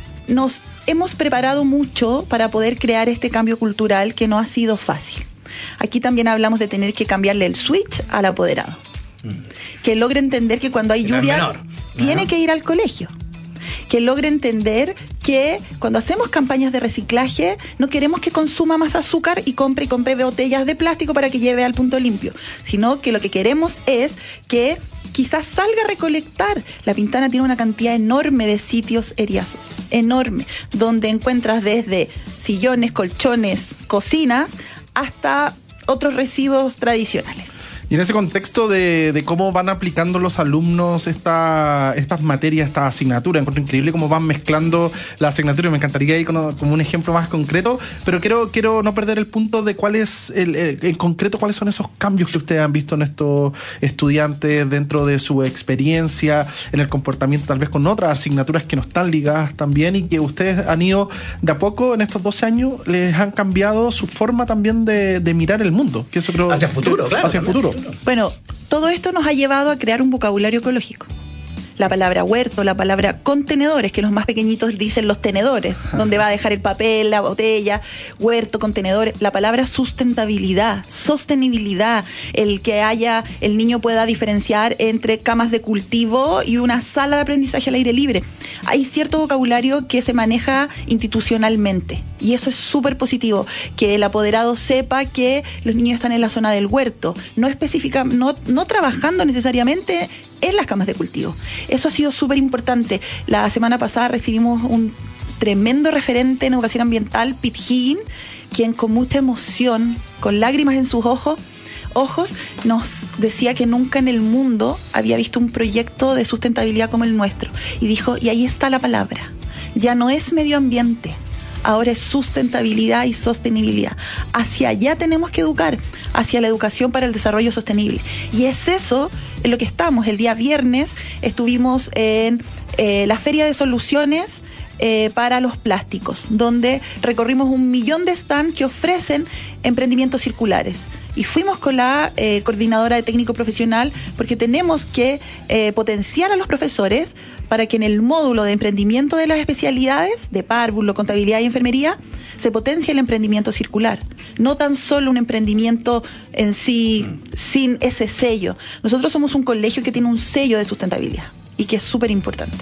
Nos hemos preparado mucho para poder crear este cambio cultural que no ha sido fácil. Aquí también hablamos de tener que cambiarle el switch al apoderado. Mm. Que logre entender que cuando hay que lluvia no tiene no. que ir al colegio. Que logre entender que cuando hacemos campañas de reciclaje no queremos que consuma más azúcar y compre y compre botellas de plástico para que lleve al punto limpio, sino que lo que queremos es que quizás salga a recolectar. La Pintana tiene una cantidad enorme de sitios eriazos, enorme, donde encuentras desde sillones, colchones, cocinas, hasta otros residuos tradicionales. Y en ese contexto de, de cómo van aplicando los alumnos esta, estas materias, esta asignatura, encuentro increíble cómo van mezclando la asignatura. Me encantaría ir con, como un ejemplo más concreto, pero quiero, quiero no perder el punto de cuál es, el, el, en concreto, cuáles son esos cambios que ustedes han visto en estos estudiantes dentro de su experiencia, en el comportamiento tal vez con otras asignaturas que no están ligadas también y que ustedes han ido de a poco en estos doce años, les han cambiado su forma también de, de mirar el mundo. Que eso creo, hacia el futuro, claro. Hacia el futuro. Bueno, todo esto nos ha llevado a crear un vocabulario ecológico. La palabra huerto, la palabra contenedores, que los más pequeñitos dicen los tenedores, donde va a dejar el papel, la botella, huerto, contenedores. La palabra sustentabilidad, sostenibilidad, el que haya, el niño pueda diferenciar entre camas de cultivo y una sala de aprendizaje al aire libre. Hay cierto vocabulario que se maneja institucionalmente y eso es súper positivo, que el apoderado sepa que los niños están en la zona del huerto, no específica, no, no trabajando necesariamente en las camas de cultivo. Eso ha sido súper importante. La semana pasada recibimos un, tremendo referente en educación ambiental, Pete Higgins, quien con mucha emoción, con lágrimas en sus ojos, ojos, nos decía que nunca en el mundo había visto un proyecto de sustentabilidad como el nuestro. Y dijo, y ahí está la palabra, ya no es medio ambiente, ahora es sustentabilidad y sostenibilidad. Hacia allá tenemos que educar, hacia la educación para el desarrollo sostenible. Y es eso en lo que estamos. El día viernes estuvimos en eh, la Feria de Soluciones eh, para los plásticos, donde recorrimos un millón de stands que ofrecen emprendimientos circulares. Y fuimos con la eh, coordinadora de técnico profesional porque tenemos que eh, potenciar a los profesores para que en el módulo de emprendimiento de las especialidades de párvulo, contabilidad y enfermería se potencie el emprendimiento circular. No tan solo un emprendimiento en sí sin ese sello. Nosotros somos un colegio que tiene un sello de sustentabilidad y que es súper importante.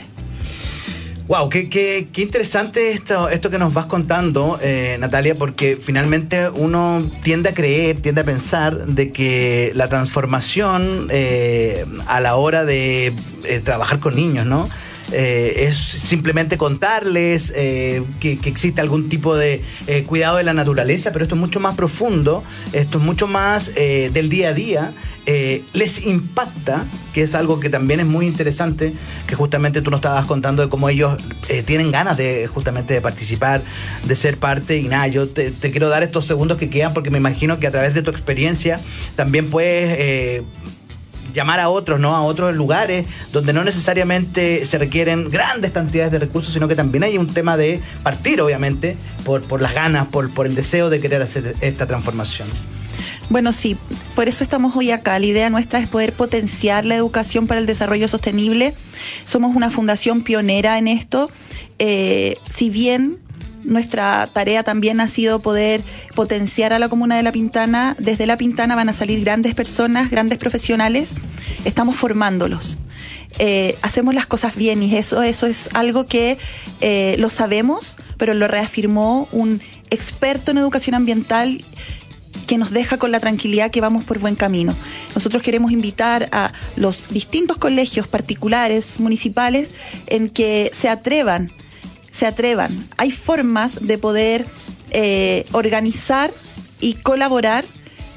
Wow, qué, qué, qué interesante esto, esto que nos vas contando, eh, Natalia, porque finalmente uno tiende a creer, tiende a pensar de que la transformación eh, a la hora de eh, trabajar con niños, ¿no? Eh, es simplemente contarles eh, que, que existe algún tipo de eh, cuidado de la naturaleza, pero esto es mucho más profundo, esto es mucho más eh, del día a día. Eh, les impacta, que es algo que también es muy interesante, que justamente tú nos estabas contando de cómo ellos eh, tienen ganas de justamente de participar, de ser parte, y nada, yo te, te quiero dar estos segundos que quedan porque me imagino que a través de tu experiencia también puedes eh, llamar a otros, ¿no? A otros lugares donde no necesariamente se requieren grandes cantidades de recursos, sino que también hay un tema de partir, obviamente, por, por las ganas, por, por el deseo de querer hacer esta transformación. Bueno, sí, por eso estamos hoy acá. La idea nuestra es poder potenciar la educación para el desarrollo sostenible. Somos una fundación pionera en esto. Eh, si bien nuestra tarea también ha sido poder potenciar a la comuna de La Pintana, desde La Pintana van a salir grandes personas, grandes profesionales. Estamos formándolos. Eh, hacemos las cosas bien y eso, eso es algo que eh, lo sabemos, pero lo reafirmó un experto en educación ambiental que nos deja con la tranquilidad que vamos por buen camino. Nosotros queremos invitar a los distintos colegios particulares, municipales, en que se atrevan, se atrevan. Hay formas de poder eh, organizar y colaborar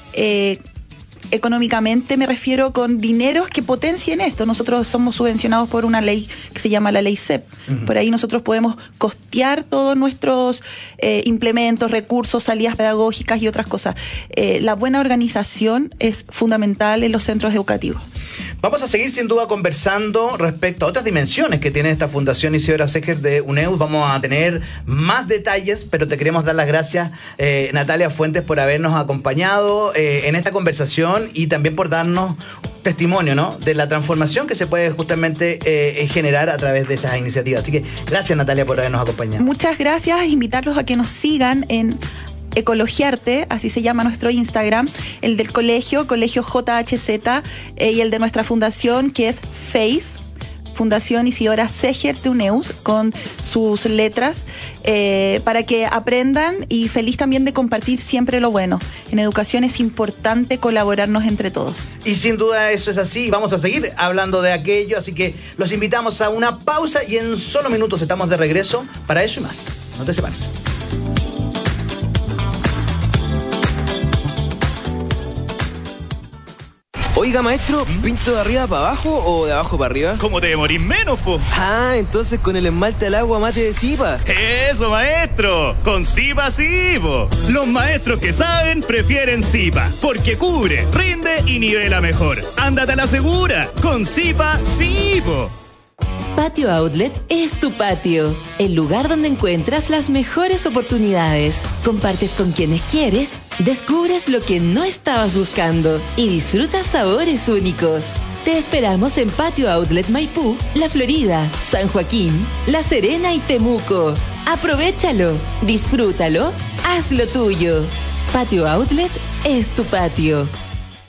eh, económicamente, me refiero con dineros que potencien esto. Nosotros somos subvencionados por una ley que se llama la ley C E P. Uh-huh. Por ahí nosotros podemos costear todos nuestros eh, implementos, recursos, salidas pedagógicas y otras cosas. Eh, la buena organización es fundamental en los centros educativos. Vamos a seguir sin duda conversando respecto a otras dimensiones que tiene esta Fundación Isidora Seger de UNEUS. Vamos a tener más detalles, pero te queremos dar las gracias, eh, Natalia Fuentes, por habernos acompañado eh, en esta conversación y también por darnos testimonio, ¿no?, de la transformación que se puede justamente eh, generar a través de esas iniciativas. Así que gracias, Natalia, por habernos acompañado. Muchas gracias, invitarlos a que nos sigan en Ecologiarte, así se llama nuestro Instagram, el del colegio, Colegio J H Z, eh, y el de nuestra fundación, que es FACE, Fundación Isidora Seger de UNEUS, con sus letras, eh, para que aprendan, y feliz también de compartir siempre lo bueno. En educación es importante colaborarnos entre todos. Y sin duda eso es así, vamos a seguir hablando de aquello, así que los invitamos a una pausa y en solo minutos estamos de regreso para eso y más. No te separes. Oiga, maestro, ¿pinto de arriba para abajo o de abajo para arriba? ¿Cómo te demorís menos, po? Ah, entonces con el esmalte al agua mate de Zipa. Eso, maestro, con Zipa sí, po. Los maestros que saben prefieren Zipa, porque cubre, rinde y nivela mejor. Ándate a la segura, con Zipa sí, po. Patio Outlet es tu patio, el lugar donde encuentras las mejores oportunidades. Compartes con quienes quieres, descubres lo que no estabas buscando y disfrutas sabores únicos. Te esperamos en Patio Outlet Maipú, La Florida, San Joaquín, La Serena y Temuco. Aprovechalo, disfrútalo, hazlo tuyo. Patio Outlet es tu patio.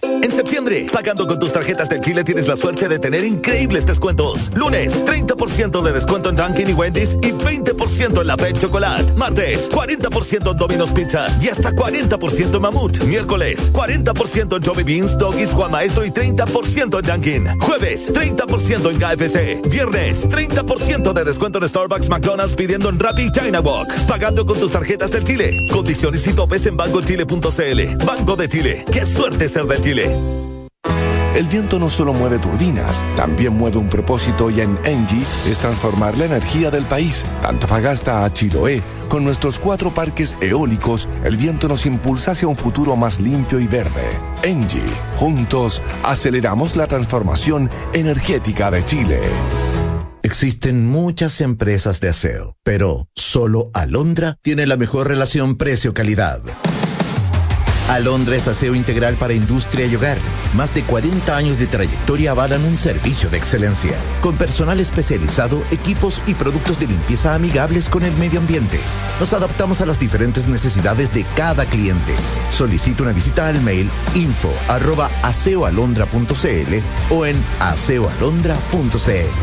En septiembre, pagando con tus tarjetas del Chile tienes la suerte de tener increíbles descuentos. Lunes, treinta por ciento de descuento en Dunkin' y Wendy's y veinte por ciento en la Pet Chocolate. Martes, cuarenta por ciento en Domino's Pizza y hasta cuarenta por ciento en Mamut. Miércoles, cuarenta por ciento en Joey Beans, Doggies, Juan Maestro y treinta por ciento en Dunkin'. Jueves, treinta por ciento en K F C. Viernes, treinta por ciento de descuento en Starbucks, McDonald's, pidiendo en Rappi y China Walk. Pagando con tus tarjetas del Chile. Condiciones y topes en banco chile punto c l. Banco de Chile. ¡Qué suerte ser de Chile! El viento no solo mueve turbinas, también mueve un propósito y en Engie es transformar la energía del país, de Antofagasta a Chiloé. Con nuestros cuatro parques eólicos, el viento nos impulsa hacia un futuro más limpio y verde. Engie, juntos aceleramos la transformación energética de Chile. Existen muchas empresas de aseo, pero solo Alondra tiene la mejor relación precio-calidad. Alondra es aseo integral para industria y hogar. Más de cuarenta años de trayectoria avalan un servicio de excelencia. Con personal especializado, equipos y productos de limpieza amigables con el medio ambiente. Nos adaptamos a las diferentes necesidades de cada cliente. Solicita una visita al mail info arroba aseoalondra punto c l o en aseoalondra punto c l.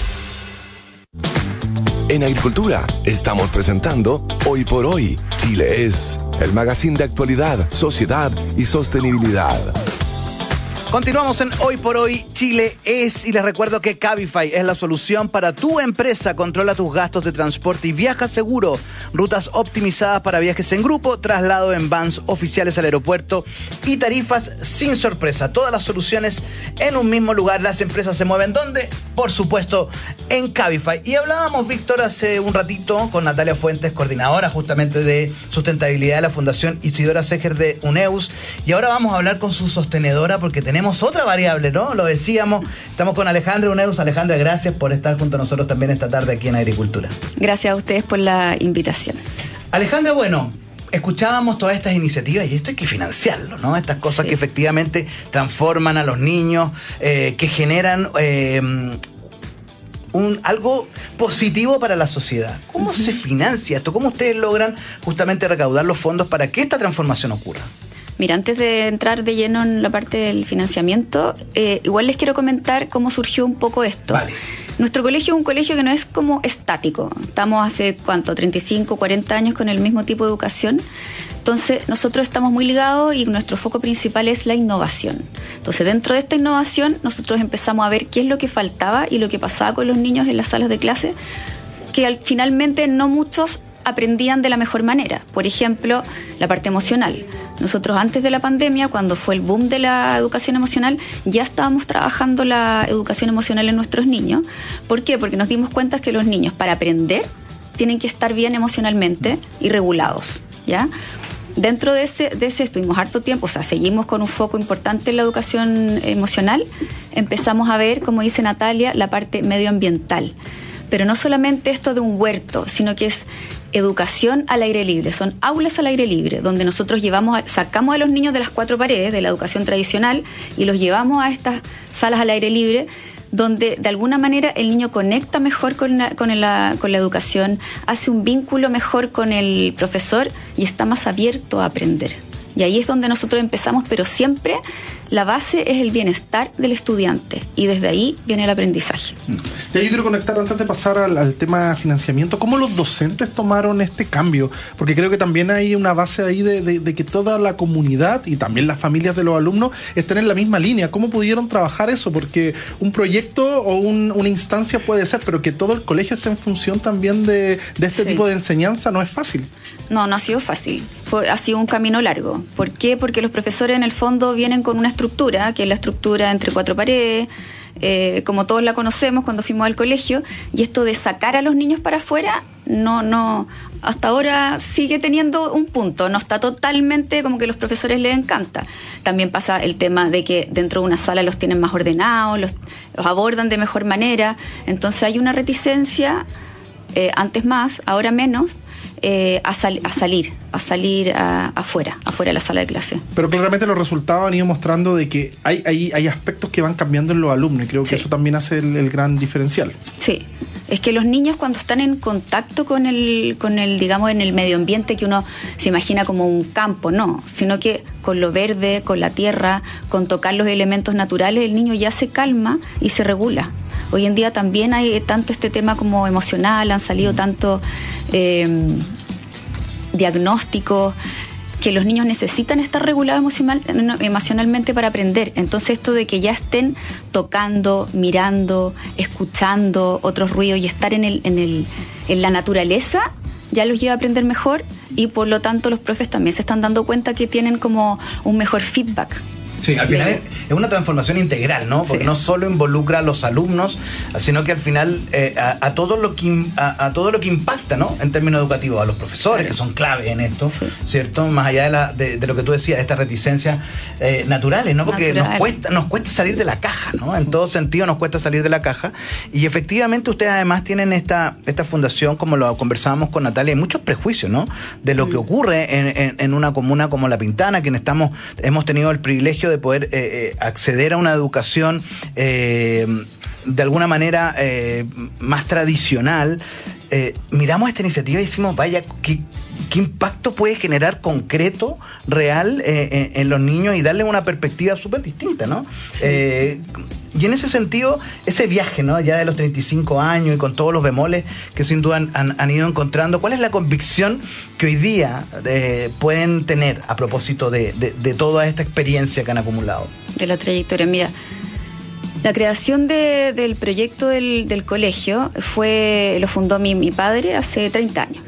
En Agricultura estamos presentando Hoy por Hoy, Chile es, el magazine de actualidad, sociedad y sostenibilidad. Continuamos en Hoy por Hoy, Chile es, y les recuerdo que Cabify es la solución para tu empresa. Controla tus gastos de transporte y viaja seguro. Rutas optimizadas para viajes en grupo, traslado en vans oficiales al aeropuerto y tarifas sin sorpresa. Todas las soluciones en un mismo lugar. Las empresas se mueven ¿dónde? Por supuesto, en Cabify. Y hablábamos, Víctor, hace un ratito con Natalia Fuentes, coordinadora justamente de sustentabilidad de la Fundación Isidora Seger de UNEUS. Y ahora vamos a hablar con su sostenedora porque tenemos otra variable, ¿no? Lo decíamos, estamos con Alejandra Uneus. Alejandra, gracias por estar junto a nosotros también esta tarde aquí en Agricultura. Gracias a ustedes por la invitación. Alejandra, bueno, escuchábamos todas estas iniciativas y esto hay que financiarlo, ¿no? Estas cosas sí. que efectivamente transforman a los niños, eh, que generan eh, un, algo positivo para la sociedad. ¿Cómo uh-huh. se financia esto? ¿Cómo ustedes logran justamente recaudar los fondos para que esta transformación ocurra? Mira, antes de entrar de lleno en la parte del financiamiento, eh, igual les quiero comentar cómo surgió un poco esto. Vale. Nuestro colegio es un colegio que no es como estático. Estamos hace, ¿cuánto? treinta y cinco, cuarenta años con el mismo tipo de educación. Entonces, nosotros estamos muy ligados y nuestro foco principal es la innovación. Entonces, dentro de esta innovación, nosotros empezamos a ver qué es lo que faltaba y lo que pasaba con los niños en las salas de clase, que al, finalmente no muchos aprendían de la mejor manera. Por ejemplo, la parte emocional. Nosotros antes de la pandemia, cuando fue el boom de la educación emocional, ya estábamos trabajando la educación emocional en nuestros niños. ¿Por qué? Porque nos dimos cuenta que los niños, para aprender, tienen que estar bien emocionalmente y regulados, ¿ya? Dentro de ese, de ese estuvimos harto tiempo, o sea, seguimos con un foco importante en la educación emocional. Empezamos a ver, como dice Natalia, la parte medioambiental. Pero no solamente esto de un huerto, sino que es educación al aire libre, son aulas al aire libre, donde nosotros llevamos, a, sacamos a los niños de las cuatro paredes de la educación tradicional y los llevamos a estas salas al aire libre, donde de alguna manera el niño conecta mejor con la, con la, con la educación, hace un vínculo mejor con el profesor y está más abierto a aprender. Y ahí es donde nosotros empezamos, pero siempre la base es el bienestar del estudiante y desde ahí viene el aprendizaje. Ya, yo quiero conectar antes de pasar al, al tema financiamiento, ¿cómo los docentes tomaron este cambio? Porque creo que también hay una base ahí de, de, de que toda la comunidad y también las familias de los alumnos estén en la misma línea. ¿Cómo pudieron trabajar eso? Porque un proyecto o un, una instancia puede ser, pero que todo el colegio esté en función también de, de este sí. tipo de enseñanza no es fácil. No, no ha sido fácil. Fue, ha sido un camino largo. ¿Por qué? Porque los profesores en el fondo vienen con una estructura, que es la estructura entre cuatro paredes, eh, como todos la conocemos cuando fuimos al colegio, y esto de sacar a los niños para afuera, no, no, hasta ahora sigue teniendo un punto, no está totalmente como que a los profesores les encanta. También pasa el tema de que dentro de una sala los tienen más ordenados, los, los abordan de mejor manera, entonces hay una reticencia, eh, antes más, ahora menos, eh, a, sal, a salir, a salir a, afuera, afuera de la sala de clase. Pero claramente los resultados han ido mostrando de que hay, hay, hay aspectos que van cambiando en los alumnos y creo que sí. Eso también hace el, el gran diferencial. Sí, es que los niños cuando están en contacto con el, con el, digamos, en el medio ambiente que uno se imagina como un campo, no, sino que con lo verde, con la tierra, con tocar los elementos naturales, el niño ya se calma y se regula. Hoy en día también hay tanto este tema como emocional, han salido tanto eh, diagnósticos, que los niños necesitan estar regulados emocional, emocionalmente para aprender. Entonces esto de que ya estén tocando, mirando, escuchando otros ruidos y estar en, el, en, el, en la naturaleza, ya los lleva a aprender mejor y por lo tanto los profes también se están dando cuenta que tienen como un mejor feedback. Sí, al final es, es una transformación integral, ¿no? Porque sí. No solo involucra a los alumnos, sino que al final eh, a, a todo lo que a, a todo lo que impacta, ¿no? En términos educativos, a los profesores, que son clave en esto, sí. ¿Cierto? Más allá de, la, de, de lo que tú decías, de estas reticencias eh, naturales, ¿no? Porque Natural. nos cuesta nos cuesta salir de la caja, ¿no? En todo sentido nos cuesta salir de la caja. Y efectivamente ustedes además tienen esta, esta fundación, como lo conversábamos con Natalia, hay muchos prejuicios, ¿no? De lo que ocurre en, en, en una comuna como La Pintana, quienes estamos, hemos tenido el privilegio de poder eh, eh, acceder a una educación eh, de alguna manera eh, más tradicional. Eh, miramos esta iniciativa y decimos, vaya, qué, qué impacto puede generar concreto, real eh, en, en los niños y darle una perspectiva súper distinta, ¿no? Sí. Eh, y en ese sentido, ese viaje, ¿no? Ya de los treinta y cinco años y con todos los bemoles que sin duda han, han, han ido encontrando, ¿cuál es la convicción que hoy día eh, pueden tener a propósito de, de, de toda esta experiencia que han acumulado? De la trayectoria, mira, la creación de, del proyecto del, del colegio fue, lo fundó mi, mi padre hace treinta años.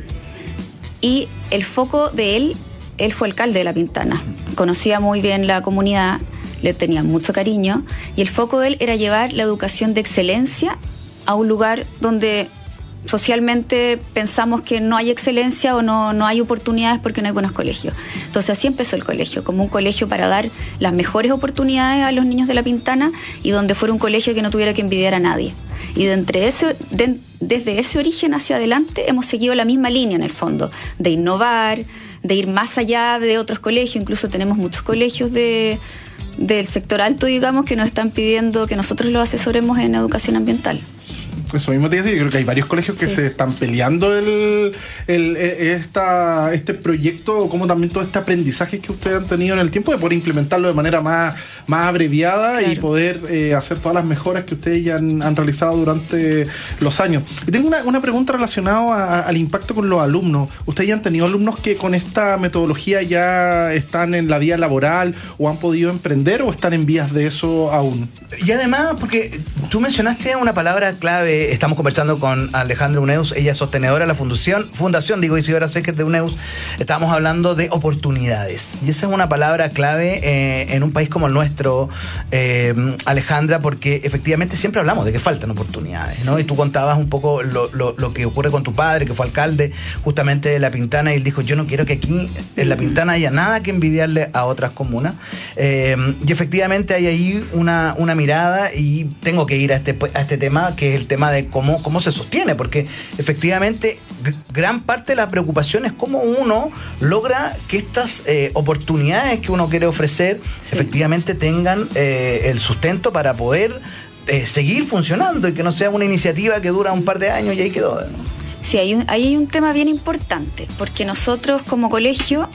Y el foco de él, él fue alcalde de La Pintana, conocía muy bien la comunidad, le tenía mucho cariño, y el foco de él era llevar la educación de excelencia a un lugar donde socialmente pensamos que no hay excelencia o no, no hay oportunidades porque no hay buenos colegios. Entonces así empezó el colegio, como un colegio para dar las mejores oportunidades a los niños de La Pintana y donde fuera un colegio que no tuviera que envidiar a nadie. Y de entre ese, de, desde ese origen hacia adelante hemos seguido la misma línea en el fondo, de innovar, de ir más allá de otros colegios. Incluso tenemos muchos colegios de... del sector alto, digamos, que nos están pidiendo que nosotros los asesoremos en educación ambiental. Eso mismo te decía, yo creo que hay varios colegios que sí. se están peleando el, el, esta, este proyecto, como también todo este aprendizaje que ustedes han tenido en el tiempo, de poder implementarlo de manera más, más abreviada, claro. Y poder eh, hacer todas las mejoras que ustedes ya han, han realizado durante los años. Y tengo una, una pregunta relacionada a, al impacto con los alumnos. ¿Ustedes ya han tenido alumnos que con esta metodología ya están en la vía laboral o han podido emprender o están en vías de eso aún? Y además, porque tú mencionaste una palabra clave. Estamos conversando con Alejandra Uneus, ella es sostenedora de la fundación, fundación digo Isidora Seques de Uneus. Estamos hablando de oportunidades, y esa es una palabra clave eh, en un país como el nuestro, eh, Alejandra, porque efectivamente siempre hablamos de que faltan oportunidades, ¿no? Sí. Y tú contabas un poco lo, lo, lo que ocurre con tu padre, que fue alcalde justamente de La Pintana, y él dijo, yo no quiero que aquí en La Pintana haya nada que envidiarle a otras comunas, eh, y efectivamente hay ahí una, una mirada, y tengo que ir a este, a este tema, que es el tema de cómo, cómo se sostiene, porque efectivamente g- gran parte de la preocupación es cómo uno logra que estas eh, oportunidades que uno quiere ofrecer sí. efectivamente tengan eh, el sustento para poder eh, seguir funcionando y que no sea una iniciativa que dura un par de años y ahí quedó, ¿no? Sí, hay un, ahí hay un tema bien importante, porque nosotros como colegio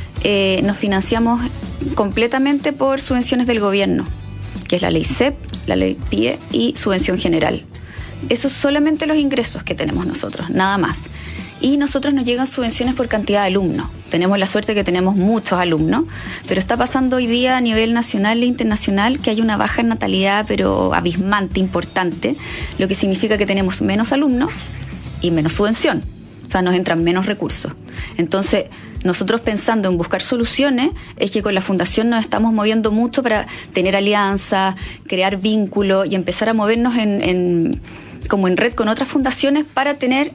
eh, nos financiamos completamente por subvenciones del gobierno, que es la ley C E P, la ley P I E y subvención general. Esos son solamente los ingresos que tenemos nosotros, nada más. Y nosotros nos llegan subvenciones por cantidad de alumnos. Tenemos la suerte que tenemos muchos alumnos, pero está pasando hoy día a nivel nacional e internacional que hay una baja en natalidad, pero abismante, importante, lo que significa que tenemos menos alumnos y menos subvención. O sea, nos entran menos recursos. Entonces, nosotros pensando en buscar soluciones, es que con la fundación nos estamos moviendo mucho para tener alianzas, crear vínculos y empezar a movernos en, en como en red con otras fundaciones para tener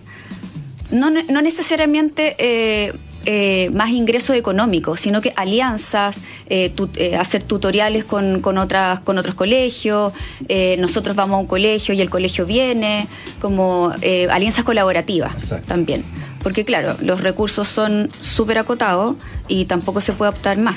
no, no necesariamente eh, eh, más ingresos económicos, sino que alianzas, eh, tu, eh, hacer tutoriales con, con, otras, con otros colegios, eh, nosotros vamos a un colegio y el colegio viene, como eh, alianzas colaborativas. Exacto. También. porque claro, los recursos son súper acotados y tampoco se puede optar más.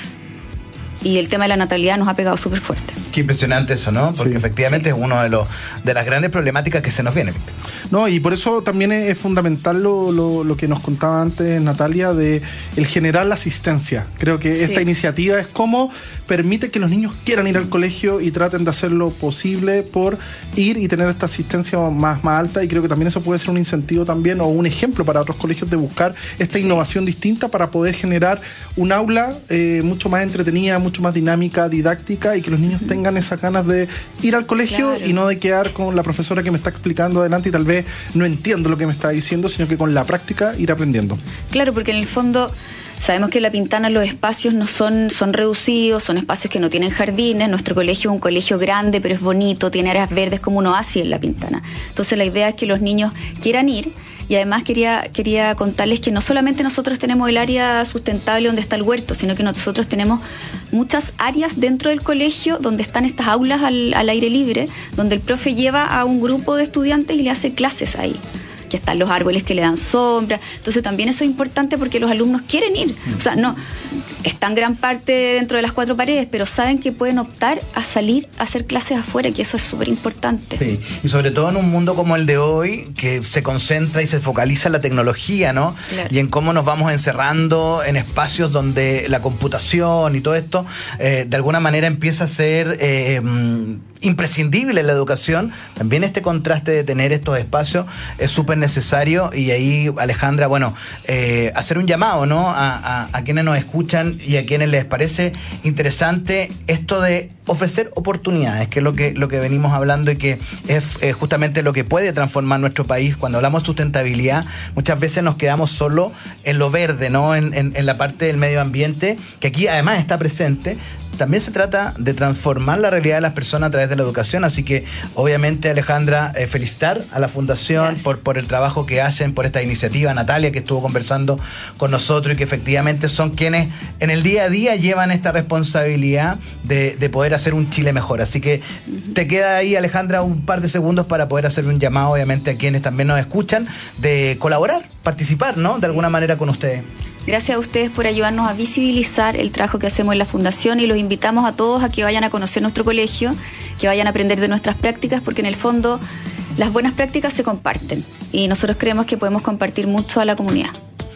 Y el tema de la natalidad nos ha pegado súper fuerte. Qué impresionante eso, ¿no? Porque Sí. efectivamente sí. es una de, los, de las grandes problemáticas que se nos viene. No, y por eso también es, es fundamental lo, lo, lo que nos contaba antes Natalia de el generar la asistencia. Creo que Sí. esta iniciativa es como permite que los niños quieran ir al colegio y traten de hacer lo posible por ir y tener esta asistencia más, más alta, y creo que también eso puede ser un incentivo también o un ejemplo para otros colegios de buscar esta innovación distinta para poder generar un aula eh, mucho más entretenida, mucho más dinámica, didáctica, y que los niños tengan esas ganas de ir al colegio Claro. y no de quedar con la profesora que me está explicando adelante y tal vez no entiendo lo que me está diciendo, sino que con la práctica ir aprendiendo. Claro, porque en el fondo sabemos que en La Pintana los espacios no son, son reducidos, son espacios que no tienen jardines. Nuestro colegio es un colegio grande, pero es bonito, tiene áreas verdes como un oasis en La Pintana. Entonces la idea es que los niños quieran ir. Y además quería, quería contarles que no solamente nosotros tenemos el área sustentable donde está el huerto, sino que nosotros tenemos muchas áreas dentro del colegio donde están estas aulas al, al aire libre, donde el profe lleva a un grupo de estudiantes y le hace clases ahí. Que están los árboles que le dan sombra. Entonces también eso es importante porque los alumnos quieren ir. O sea, no, están gran parte dentro de las cuatro paredes, pero saben que pueden optar a salir a hacer clases afuera, que eso es súper importante. Sí, y sobre todo en un mundo como el de hoy, que se concentra y se focaliza en la tecnología, ¿no? Claro. Y en cómo nos vamos encerrando en espacios donde la computación y todo esto, eh, de alguna manera empieza a ser eh, imprescindible en la educación. También este contraste de tener estos espacios es súper necesario, y ahí, Alejandra, bueno, eh, hacer un llamado, ¿no? A, a, a quienes nos escuchan y a quienes les parece interesante esto de ofrecer oportunidades, que es lo que, lo que venimos hablando y que es eh, justamente lo que puede transformar nuestro país. Cuando hablamos de sustentabilidad, muchas veces nos quedamos solo en lo verde, ¿no? En, en, en la parte del medio ambiente, que aquí además está presente. También se trata de transformar la realidad de las personas a través de la educación, así que obviamente, Alejandra, eh, felicitar a la Fundación por, por el trabajo que hacen, por esta iniciativa, Natalia, que estuvo conversando con nosotros y que efectivamente son quienes en el día a día llevan esta responsabilidad de, de poder hacer un Chile mejor. Así que te queda ahí, Alejandra, un par de segundos para poder hacer un llamado, obviamente, a quienes también nos escuchan, de colaborar, participar, ¿no? De alguna manera con ustedes. Gracias a ustedes por ayudarnos a visibilizar el trabajo que hacemos en la Fundación, y los invitamos a todos a que vayan a conocer nuestro colegio, que vayan a aprender de nuestras prácticas, porque en el fondo las buenas prácticas se comparten y nosotros creemos que podemos compartir mucho a la comunidad.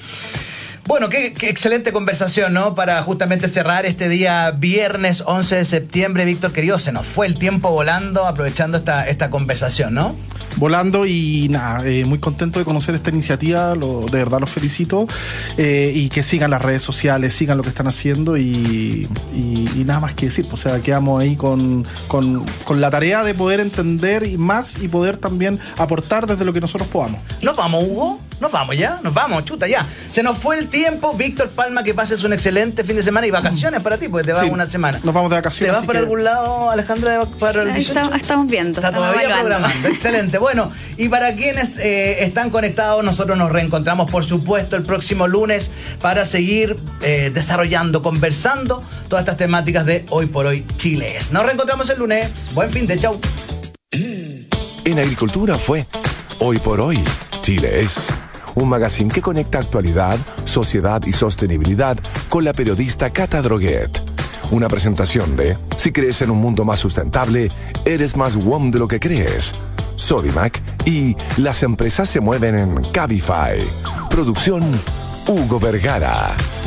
Bueno, qué, qué excelente conversación, ¿no? Para justamente cerrar este día viernes once de septiembre, Víctor querido, se nos fue el tiempo volando aprovechando esta, esta conversación, ¿no? Volando, y nada, eh, muy contento de conocer esta iniciativa, lo, de verdad los felicito, eh, y que sigan las redes sociales, sigan lo que están haciendo, y, y, y nada más que decir, o sea, quedamos ahí con, con, con la tarea de poder entender y más y poder también aportar desde lo que nosotros podamos. ¿Nos vamos, Hugo? ¿Nos vamos ya? Nos vamos, chuta, ya. Se nos fue el tiempo. Víctor Palma, que pases un excelente fin de semana y vacaciones para ti, porque te vas Sí, una semana. Nos vamos de vacaciones. ¿Te vas así para que- algún lado, Alejandra, de- para el Ahí dieciocho? está- estamos viendo. Está estamos todavía evaluando. programando. Excelente. Bueno, y para quienes eh, están conectados, nosotros nos reencontramos, por supuesto, el próximo lunes para seguir eh, desarrollando, conversando todas estas temáticas de Hoy por Hoy Chile es. Nos reencontramos el lunes. Buen fin de chau. En Agricultura fue Hoy por Hoy Chile es. Un magazine que conecta actualidad, sociedad y sostenibilidad con la periodista Cata Droguet. Una presentación de Si crees en un mundo más sustentable, eres más W O M de lo que crees. Sodimac y Las empresas se mueven en Cabify. Producción Hugo Vergara.